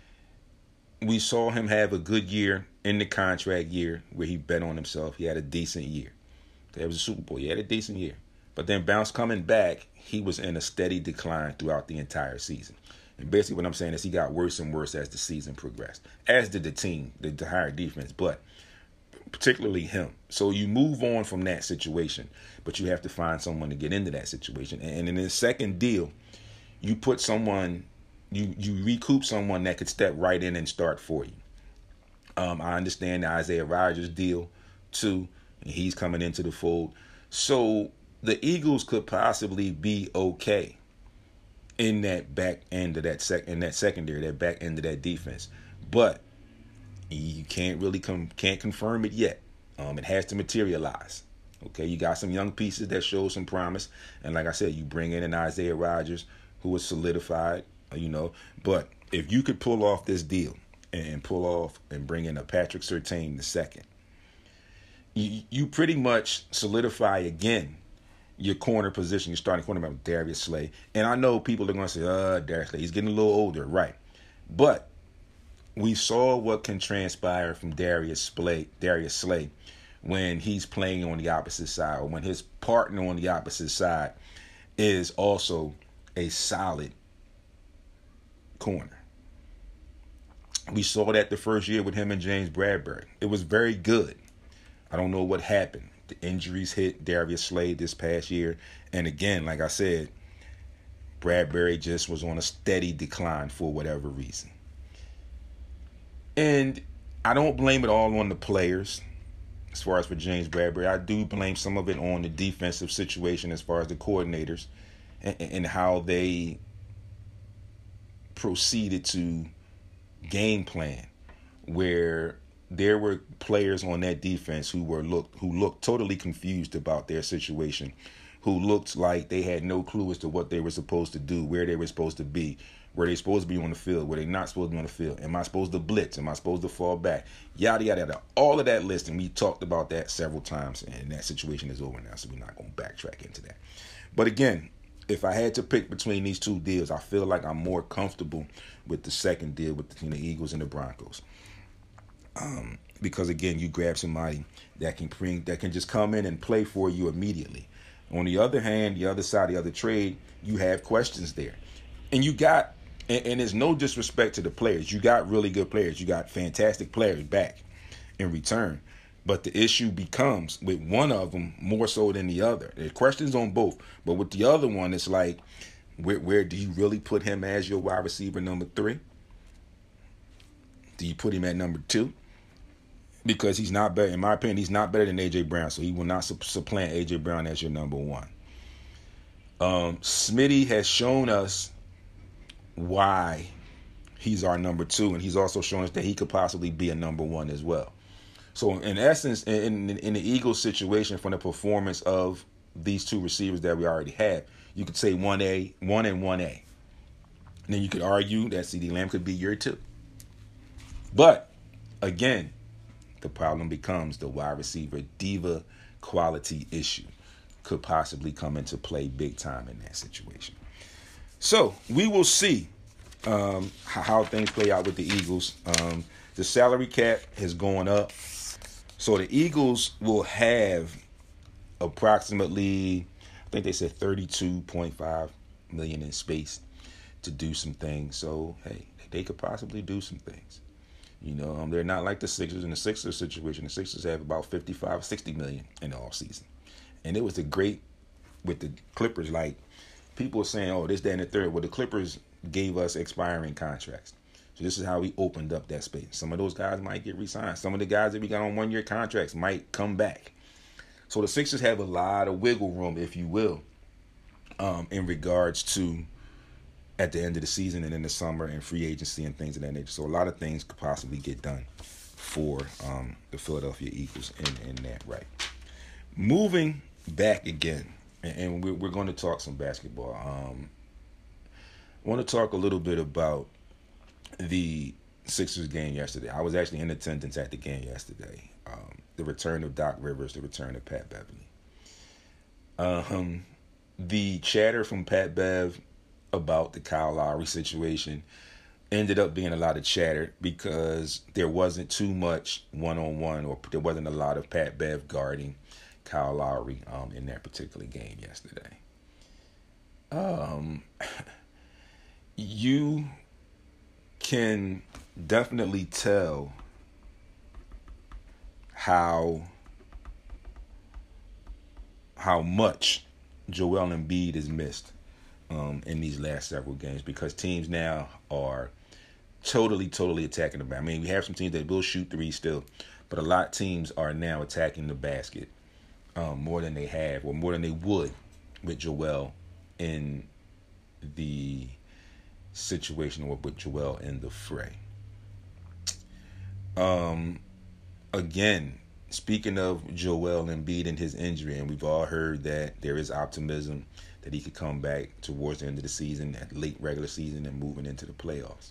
we saw him have a good year in the contract year where he bet on himself. He had a decent year. There was a Super Bowl. He had a decent year. But then coming back, he was in a steady decline throughout the entire season. And basically what I'm saying is he got worse and worse as the season progressed, as did the team, the entire defense, but particularly him. So you move on from that situation, but you have to find someone to get into that situation. And in the second deal, you put someone, you recoup someone that could step right in and start for you. I understand the Isaiah Rodgers deal too, and he's coming into the fold. So the Eagles could possibly be okay in that back end of that secondary, that back end of that defense. But you can't really can't confirm it yet. It has to materialize. Okay, you got some young pieces that show some promise, and like I said, you bring in an Isaiah Rodgers who was solidified, But if you could pull off this deal and bring in a Patrick Surtain II, you pretty much solidify again your corner position, your starting cornerback, Darius Slay. And I know people are going to say, Darius Slay, he's getting a little older, right? But we saw what can transpire from Darius Slay when he's playing on the opposite side, or when his partner on the opposite side is also a solid corner. We saw that the first year with him and James Bradbury. It was very good. I don't know what happened. The injuries hit Darius Slade this past year. And again, like I said, Bradbury just was on a steady decline for whatever reason. And I don't blame it all on the players as far as for James Bradbury. I do blame some of it on the defensive situation as far as the coordinators and how they proceeded to game plan, where there were players on that defense who looked totally confused about their situation, who looked like they had no clue as to what they were supposed to do, where they were supposed to be, where they supposed to be on the field, where they not supposed to be on the field. Am I supposed to blitz? Am I supposed to fall back? Yada, yada, yada. All of that list, and we talked about that several times, and that situation is over now, so we're not going to backtrack into that. But again, if I had to pick between these two deals, I feel like I'm more comfortable with the second deal between the Eagles and the Broncos. Because again, you grab somebody that can just come in and play for you immediately. On the other hand, the other side, the other trade, you have questions there. And you got, and there's no disrespect to the players. You got really good players. You got fantastic players back in return. But the issue becomes with one of them more so than the other. There's questions on both. But with the other one, it's like, where do you really put him as your wide receiver number 3? Do you put him at number 2? Because he's not better, in my opinion, he's not better than A.J. Brown. So he will not supplant A.J. Brown as your number 1. Smitty has shown us why he's our number 2. And he's also shown us that he could possibly be a number 1 as well. So in essence, in the Eagles situation, from the performance of these two receivers that we already have, you could say 1A, 1 and 1A. And then you could argue that CeeDee Lamb could be your 2. But again, the problem becomes the wide receiver diva quality issue could possibly come into play big time in that situation. So we will see how things play out with the Eagles. The salary cap has gone up. So the Eagles will have approximately, I think they said $32.5 million in space to do some things. So, hey, they could possibly do some things. You know, they're not like the Sixers. In the Sixers situation, the Sixers have about $55-60 million in the offseason. And it was great with the Clippers. Like, people are saying, oh, this, that, and the third. Well, the Clippers gave us expiring contracts. So this is how we opened up that space. Some of those guys might get re-signed. Some of the guys that we got on one-year contracts might come back. So the Sixers have a lot of wiggle room, if you will, in regards to at the end of the season and in the summer and free agency and things of that nature. So a lot of things could possibly get done for the Philadelphia Eagles in that right. Moving back again, and we're going to talk some basketball. I want to talk a little bit about the Sixers game yesterday. I was actually in attendance at the game yesterday. The return of Doc Rivers, the return of Pat Beverly. The chatter from Pat Bev about the Kyle Lowry situation ended up being a lot of chatter because there wasn't too much one-on-one, or there wasn't a lot of Pat Bev guarding Kyle Lowry in that particular game yesterday. You can definitely tell how much Joel Embiid is missed in these last several games, because teams now are totally attacking the basket. I mean, we have some teams that will shoot threes still, but a lot of teams are now attacking the basket more than they have, or more than they would with Joel in the situation, or with Joel in the fray. Again, speaking of Joel Embiid and his injury, and we've all heard that there is optimism that he could come back towards the end of the season, at late regular season, and moving into the playoffs.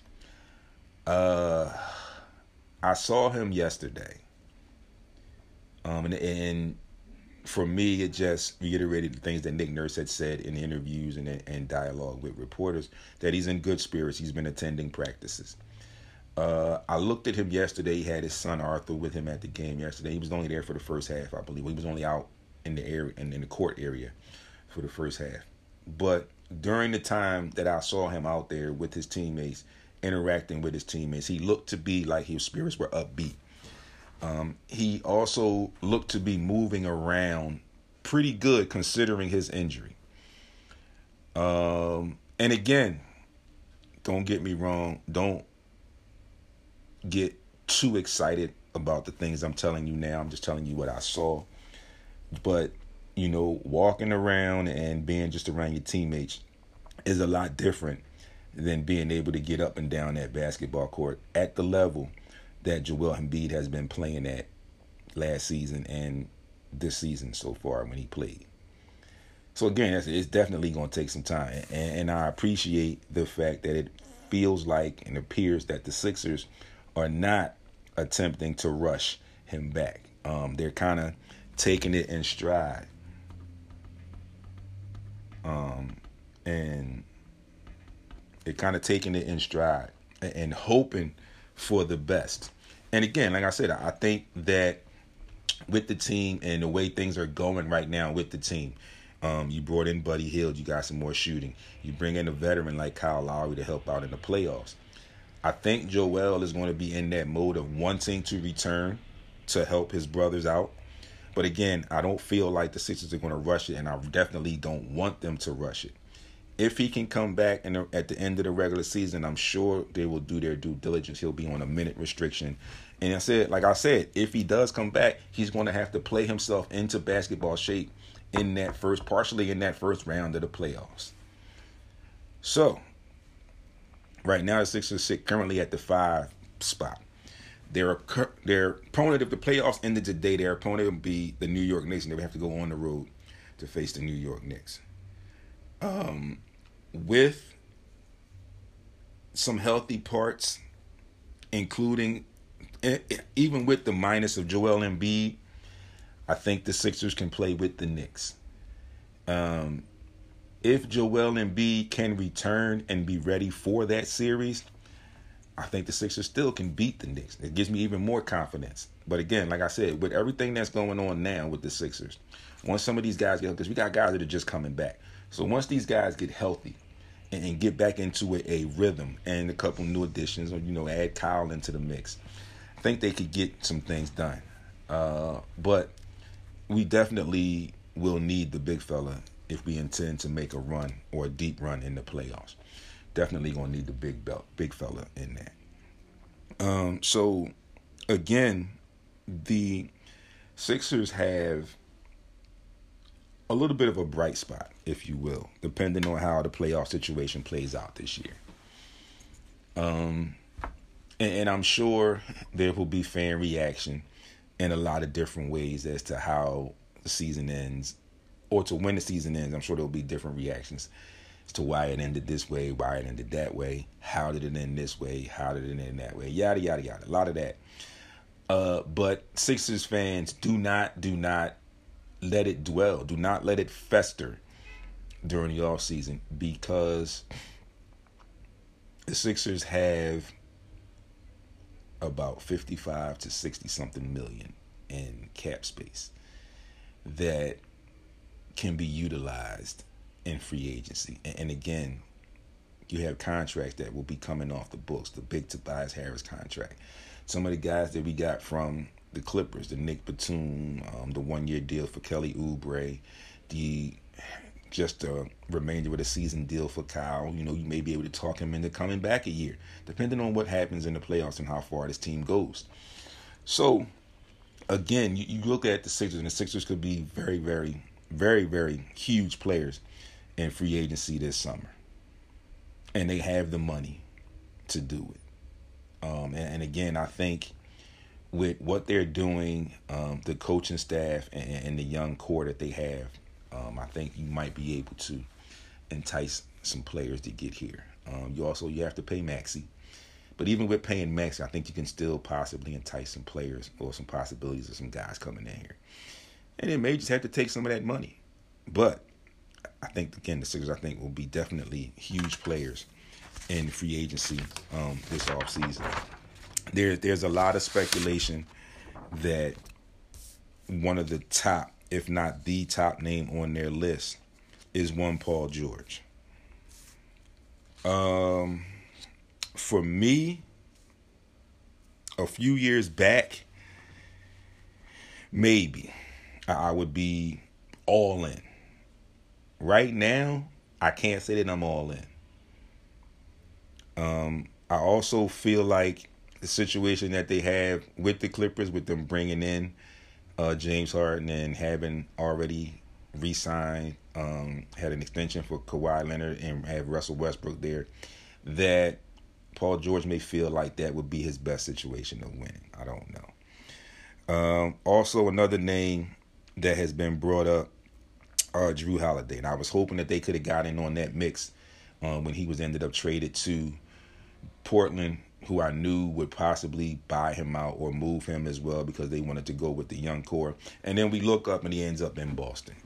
I saw him yesterday, and for me, it just reiterated the things that Nick Nurse had said in interviews and dialogue with reporters, that he's in good spirits. He's been attending practices. I looked at him yesterday. He had his son Arthur with him at the game yesterday. He was only there for the first half, I believe. He was only out in the area, in the court area, for the first half. But during the time that I saw him out there with his teammates, interacting with his teammates, he looked to be like his spirits were upbeat. He also looked to be moving around pretty good considering his injury. And again, don't get me wrong. Don't get too excited about the things I'm telling you now. I'm just telling you what I saw. But, you know, walking around and being just around your teammates is a lot different than being able to get up and down that basketball court at the level that Joel Embiid has been playing at last season and this season so far when he played. So again, it's definitely going to take some time. And I appreciate the fact that it feels like and appears that the Sixers are not attempting to rush him back. They're kind of taking it in stride. And they're kind of taking it in stride and hoping for the best. And again, like I said, I think that with the team and the way things are going right now with the team, you brought in Buddy Hield, you got some more shooting. You bring in a veteran like Kyle Lowry to help out in the playoffs. I think Joel is going to be in that mode of wanting to return to help his brothers out. But again, I don't feel like the Sixers are going to rush it, and I definitely don't want them to rush it. If he can come back at the end of the regular season, I'm sure they will do their due diligence. He'll be on a minute restriction. And like I said, if he does come back, he's going to have to play himself into basketball shape partially in that first round of the playoffs. So, right now the Sixers sit currently at the 5 spot. Their opponent, if the playoffs ended today, their opponent would be the New York Knicks, and they would have to go on the road to face the New York Knicks. With some healthy parts, including even with the minus of Joel Embiid, I think the Sixers can play with the Knicks. If Joel Embiid can return and be ready for that series, I think the Sixers still can beat the Knicks. It gives me even more confidence. But again, like I said, with everything that's going on now with the Sixers, once some of these guys get, because we got guys that are just coming back. So once these guys get healthy and get back into a rhythm and a couple new additions, or, add Kyle into the mix, I think they could get some things done. But we definitely will need the big fella if we intend to make a run or a deep run in the playoffs. Definitely going to need the big fella in that. So, again, the Sixers have a little bit of a bright spot, if you will, depending on how the playoff situation plays out this year. And I'm sure there will be fan reaction in a lot of different ways as to how the season ends, or to when the season ends. I'm sure there will be different reactions as to why it ended this way, why it ended that way, how did it end this way, how did it end that way, yada, yada, yada. A lot of that. But Sixers fans, do not let it dwell. Do not let it fester during the offseason, because the Sixers have about 55 to 60 something million in cap space that can be utilized in free agency. And again, you have contracts that will be coming off the books. The big Tobias Harris contract. Some of the guys that we got from the Clippers, the Nick Batum, the 1-year deal for Kelly Oubre, just a remainder of the season deal for Kyle. You may be able to talk him into coming back a year, depending on what happens in the playoffs and how far this team goes. So, again, you look at the Sixers, and the Sixers could be very, very, very, very huge players in free agency this summer. And they have the money to do it. And again, I think with what they're doing, the coaching staff and the young core that they have, I think you might be able to entice some players to get here. You have to pay Maxey. But even with paying Maxey, I think you can still possibly entice some players or some possibilities of some guys coming in here. And it may just have to take some of that money. But I think, again, the Sixers, will be definitely huge players in free agency this offseason. There's a lot of speculation that one of the top, if not the top name on their list, is one Paul George. For me, a few years back, maybe I would be all in. Right now, I can't say that I'm all in. I also feel like the situation that they have with the Clippers, with them bringing in James Harden and having already re-signed, had an extension for Kawhi Leonard and have Russell Westbrook there, that Paul George may feel like that would be his best situation of winning. I don't know. Also, another name that has been brought up, Jrue Holiday. And I was hoping that they could have got in on that mix when he was ended up traded to Portland, who I knew would possibly buy him out or move him as well because they wanted to go with the young core. And then we look up and he ends up in Boston.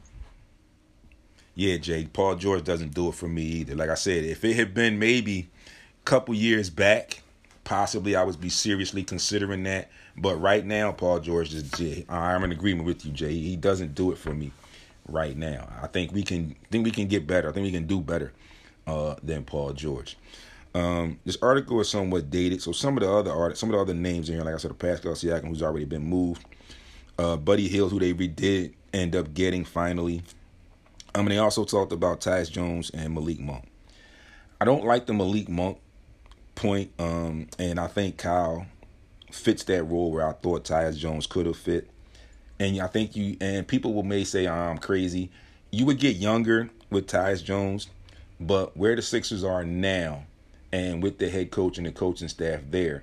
Yeah, Jay, Paul George doesn't do it for me either. Like I said, if it had been maybe a couple years back, possibly I would be seriously considering that. But right now, Paul George I'm in agreement with you, Jay. He doesn't do it for me right now. I think we can get better. I think we can do better than Paul George. This article is somewhat dated, so some of the other names in here, like I said, Pascal Siakam, who's already been moved, Buddy Hield, who they did end up getting finally. They also talked about Tyus Jones and Malik Monk. I don't like the Malik Monk point, and I think Kyle fits that role where I thought Tyus Jones could have fit. And I think people may say I'm crazy. You would get younger with Tyus Jones, but where the Sixers are now, and with the head coach and the coaching staff there,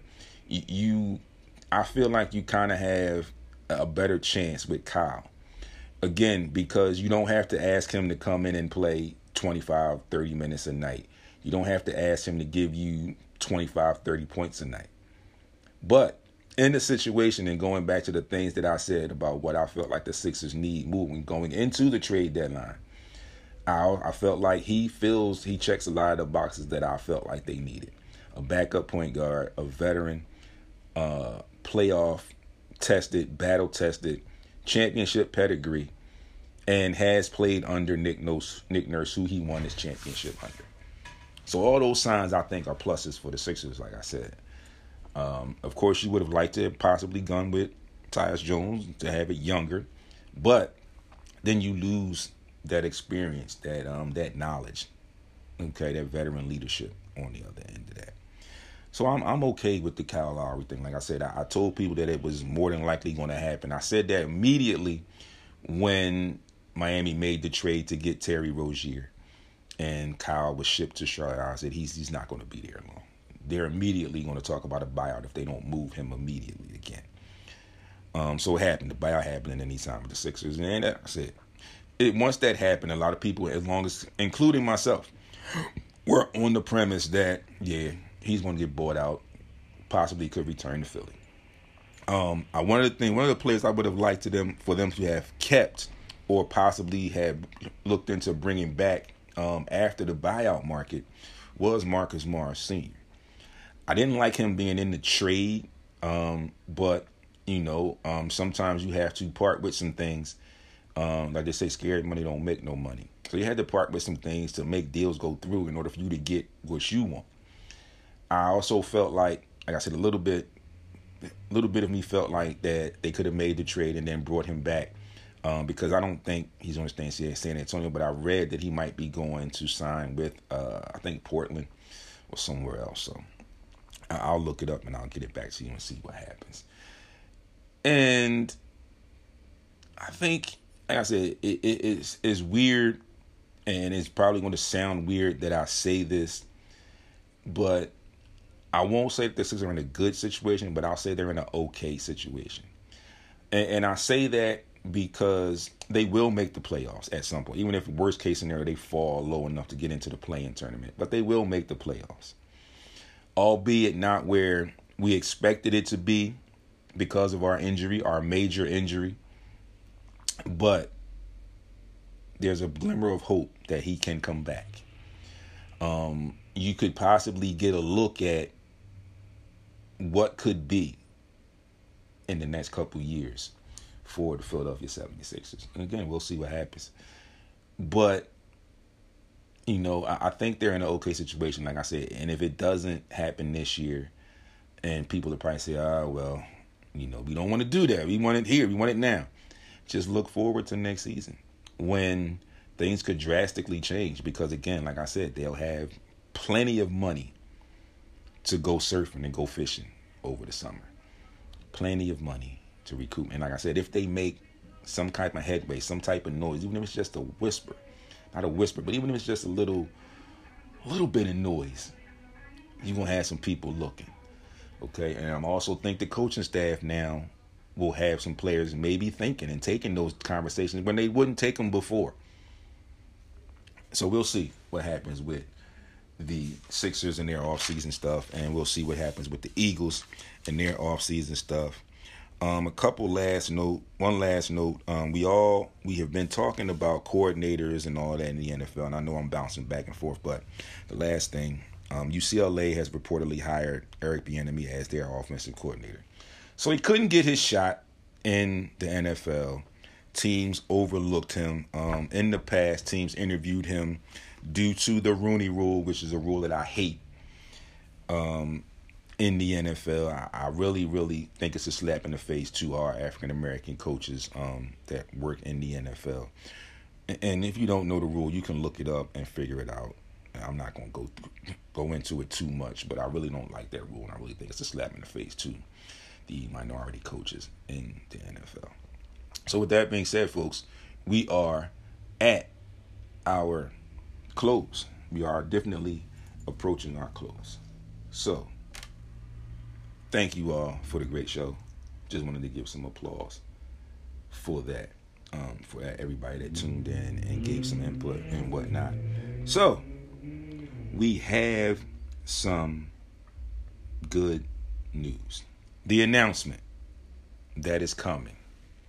I feel like you kind of have a better chance with Kyle. Again, because you don't have to ask him to come in and play 25, 30 minutes a night. You don't have to ask him to give you 25, 30 points a night. But in the situation, and going back to the things that I said about what I felt like the Sixers need moving, going into the trade deadline, I felt like he checks a lot of the boxes that I felt like they needed. A backup point guard, a veteran, playoff tested, battle tested, championship pedigree, and has played under Nick Nurse, who he won his championship under. So all those signs I think are pluses for the Sixers, like I said. Of course, you would have liked to have possibly gone with Tyus Jones to have it younger, but then you lose that experience, that knowledge, okay, that veteran leadership on the other end of that. So I'm okay with the Kyle Lowry thing. Like I said, I told people that it was more than likely going to happen. I said that immediately when Miami made the trade to get Terry Rozier and Kyle was shipped to Charlotte. I said he's not going to be there long. They're immediately going to talk about a buyout if they don't move him immediately again. So it happened. The buyout happened, and then he signed with the Sixers. And that's it. Once that happened, a lot of people, including myself, were on the premise that, yeah, he's going to get bought out, possibly could return to Philly. One of the players I would have liked for them to have kept or possibly have looked into bringing back after the buyout market was Marcus Morris Sr. I didn't like him being in the trade, but, sometimes you have to part with some things. Like they say, scared money don't make no money. So you had to part with some things to make deals go through in order for you to get what you want. I also felt like I said, a little bit of me felt like that they could have made the trade and then brought him back because I don't think he's going to stay in San Antonio, but I read that he might be going to sign with, I think, Portland or somewhere else. So I'll look it up and I'll get it back to you and see what happens. And I think, like I said, it's weird, and it's probably going to sound weird that I say this, but I won't say that the Sixers are in a good situation, but I'll say they're in an okay situation. And I say that because they will make the playoffs at some point, even if worst case scenario they fall low enough to get into the play-in tournament. But they will make the playoffs, albeit not where we expected it to be because of our major injury. But there's a glimmer of hope that he can come back. You could possibly get a look at what could be in the next couple years for the Philadelphia 76ers. And again, we'll see what happens. But I think they're in an okay situation, like I said. And if it doesn't happen this year, and people will probably say, well, we don't want to do that. We want it here. We want it now. Just look forward to next season when things could drastically change. Because, again, like I said, they'll have plenty of money to go surfing and go fishing over the summer. Plenty of money to recoup. And like I said, if they make some type of headway, some type of noise, even if it's just a whisper, not a whisper, but even if it's just a little bit of noise, you're going to have some people looking. Okay, and I also think the coaching staff now will have some players maybe thinking and taking those conversations when they wouldn't take them before. So we'll see what happens with the Sixers and their offseason stuff, and we'll see what happens with the Eagles and their offseason stuff. One last note. We have been talking about coordinators and all that in the NFL, and I know I'm bouncing back and forth, but the last thing, UCLA has reportedly hired Eric Bieniemy as their offensive coordinator. So he couldn't get his shot in the NFL. Teams overlooked him. In the past, teams interviewed him due to the Rooney Rule, which is a rule that I hate in the NFL. I really, really think it's a slap in the face to our African-American coaches that work in the NFL. And if you don't know the rule, you can look it up and figure it out. I'm not going to go into it too much, but I really don't like that rule, and I really think it's a slap in the face to the minority coaches in the NFL. So with that being said, folks, we are at our close. We are definitely approaching our close. So thank you all for the great show. Just wanted to give some applause for that, for everybody that tuned in and gave some input and whatnot. So we have some good news. The announcement that is coming.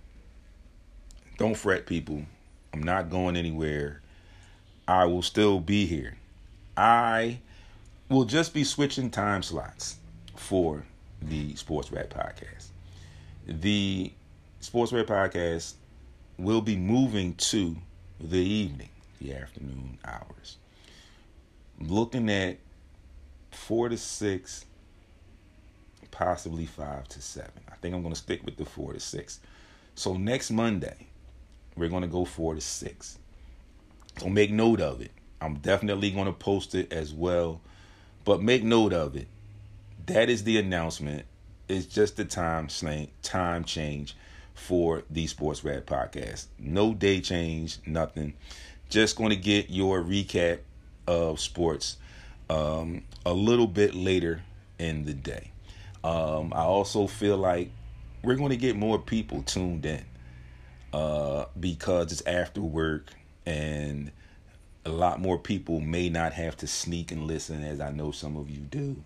Don't fret, people. I'm not going anywhere. I will still be here. I will just be switching time slots for the Sports Rap Podcast. The Sports Rap Podcast will be moving to the evening, the afternoon hours. Looking at 4 to 6, possibly 5 to 7. I think I'm going to stick with the 4 to 6. So next Monday, we're going to go 4 to 6. So make note of it. I'm definitely going to post it as well. But make note of it. That is the announcement. It's just the time change for the Sports Rap Podcast. No day change, nothing. Just going to get your recap of sports a little bit later in the day. I also feel like we're going to get more people tuned in because it's after work and a lot more people may not have to sneak and listen, as I know some of you do.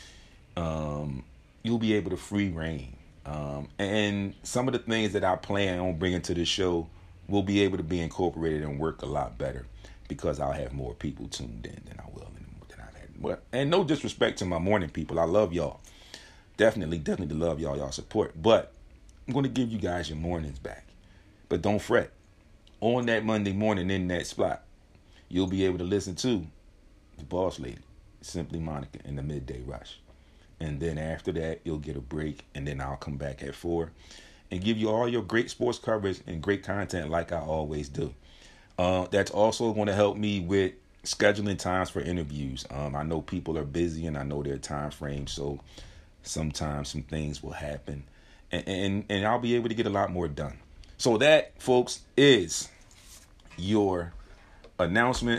You'll be able to free reign. And some of the things that I plan on bringing to the show will be able to be incorporated and work a lot better because I'll have more people tuned in than I will than I've had. And no disrespect to my morning people. I love y'all. Definitely love y'all support. But I'm going to give you guys your mornings back. But don't fret. On that Monday morning in that spot, you'll be able to listen to the Boss Lady, Simply Monica, in the Midday Rush. And then after that, you'll get a break. And then I'll come back at 4 and give you all your great sports coverage and great content like I always do. That's also going to help me with scheduling times for interviews. I know people are busy and I know their time frames. So sometimes some things will happen. And I'll be able to get a lot more done. So that, folks, is your announcement.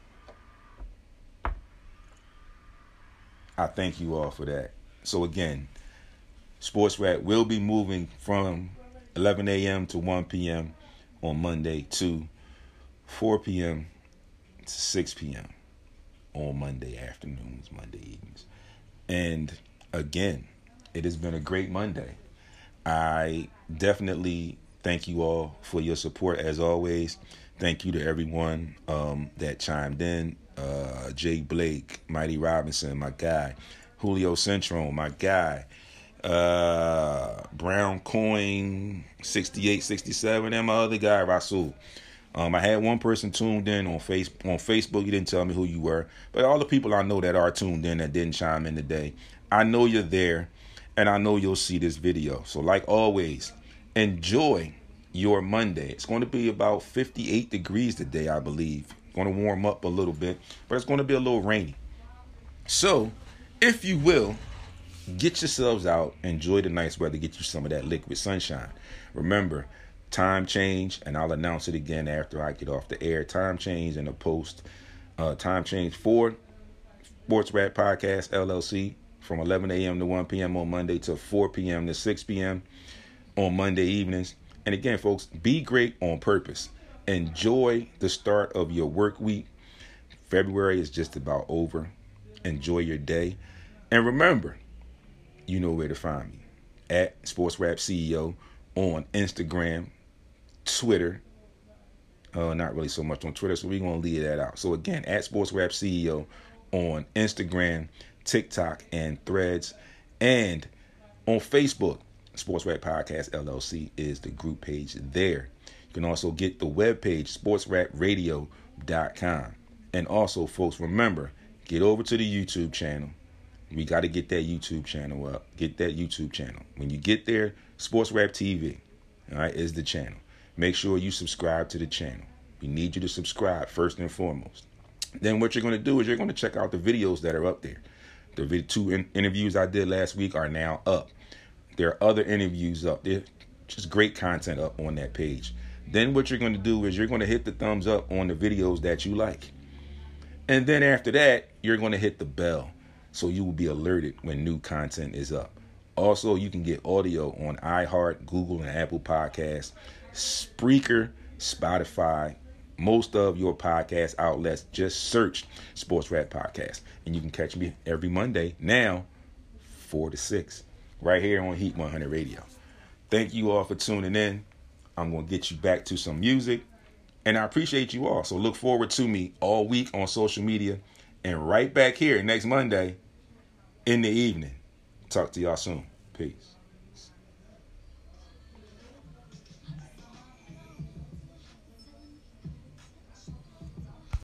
I thank you all for that. So again, Sports Rap will be moving from 11 a.m. to 1 p.m. on Monday to 4 p.m. to 6 p.m. on Monday afternoons, Monday evenings. And again, it has been a great Monday. I definitely thank you all for your support as always. Thank you to everyone that chimed in. Jay Blake, Mighty Robinson, my guy. Julio Centron, my guy. Brown Coin, 68, 67, and my other guy, Rasul. I had one person tuned in on Facebook. You didn't tell me who you were, but all the people I know that are tuned in that didn't chime in today, I know you're there, and I know you'll see this video. So like always, enjoy your Monday. It's going to be about 58 degrees today, I believe. Going to warm up a little bit, but it's going to be a little rainy. So, if you will, get yourselves out, enjoy the nice weather, get you some of that liquid sunshine. Remember, time change, and I'll announce it again after I get off the air. Time change in the post. Time change for Sports Rap Podcast LLC from 11 a.m. to 1 p.m. on Monday to 4 p.m. to 6 p.m. on Monday evenings. And again, folks, be great on purpose. Enjoy the start of your work week. February is just about over. Enjoy your day. And remember, you know where to find me. At Sports Rap CEO on Instagram, Twitter. Not really so much on Twitter, so we're going to leave that out. So again, at Sports Rap CEO on Instagram, TikTok, and Threads. And on Facebook, Sports Rap Podcast LLC is the group page there. You can also get the webpage, sportsrapradio.com. And also, folks, remember, get over to the YouTube channel. We got to get that YouTube channel up. Get that YouTube channel. When you get there, Sports Rap TV, all right, is the channel. Make sure you subscribe to the channel. We need you to subscribe first and foremost. Then what you're going to do is you're going to check out the videos that are up there. The two interviews I did last week are now up. There are other interviews up there. Just great content up on that page. Then what you're going to do is you're going to hit the thumbs up on the videos that you like. And then after that, you're going to hit the bell so you will be alerted when new content is up. Also, you can get audio on iHeart, Google, and Apple Podcasts, Spreaker, Spotify, most of your podcast outlets. Just search Sports Rap Podcast. And you can catch me every Monday now, 4 to 6, right here on Heat 100 Radio. Thank you all for tuning in. I'm going to get you back to some music. And I appreciate you all. So look forward to me all week on social media. And right back here next Monday in the evening. Talk to y'all soon. Peace.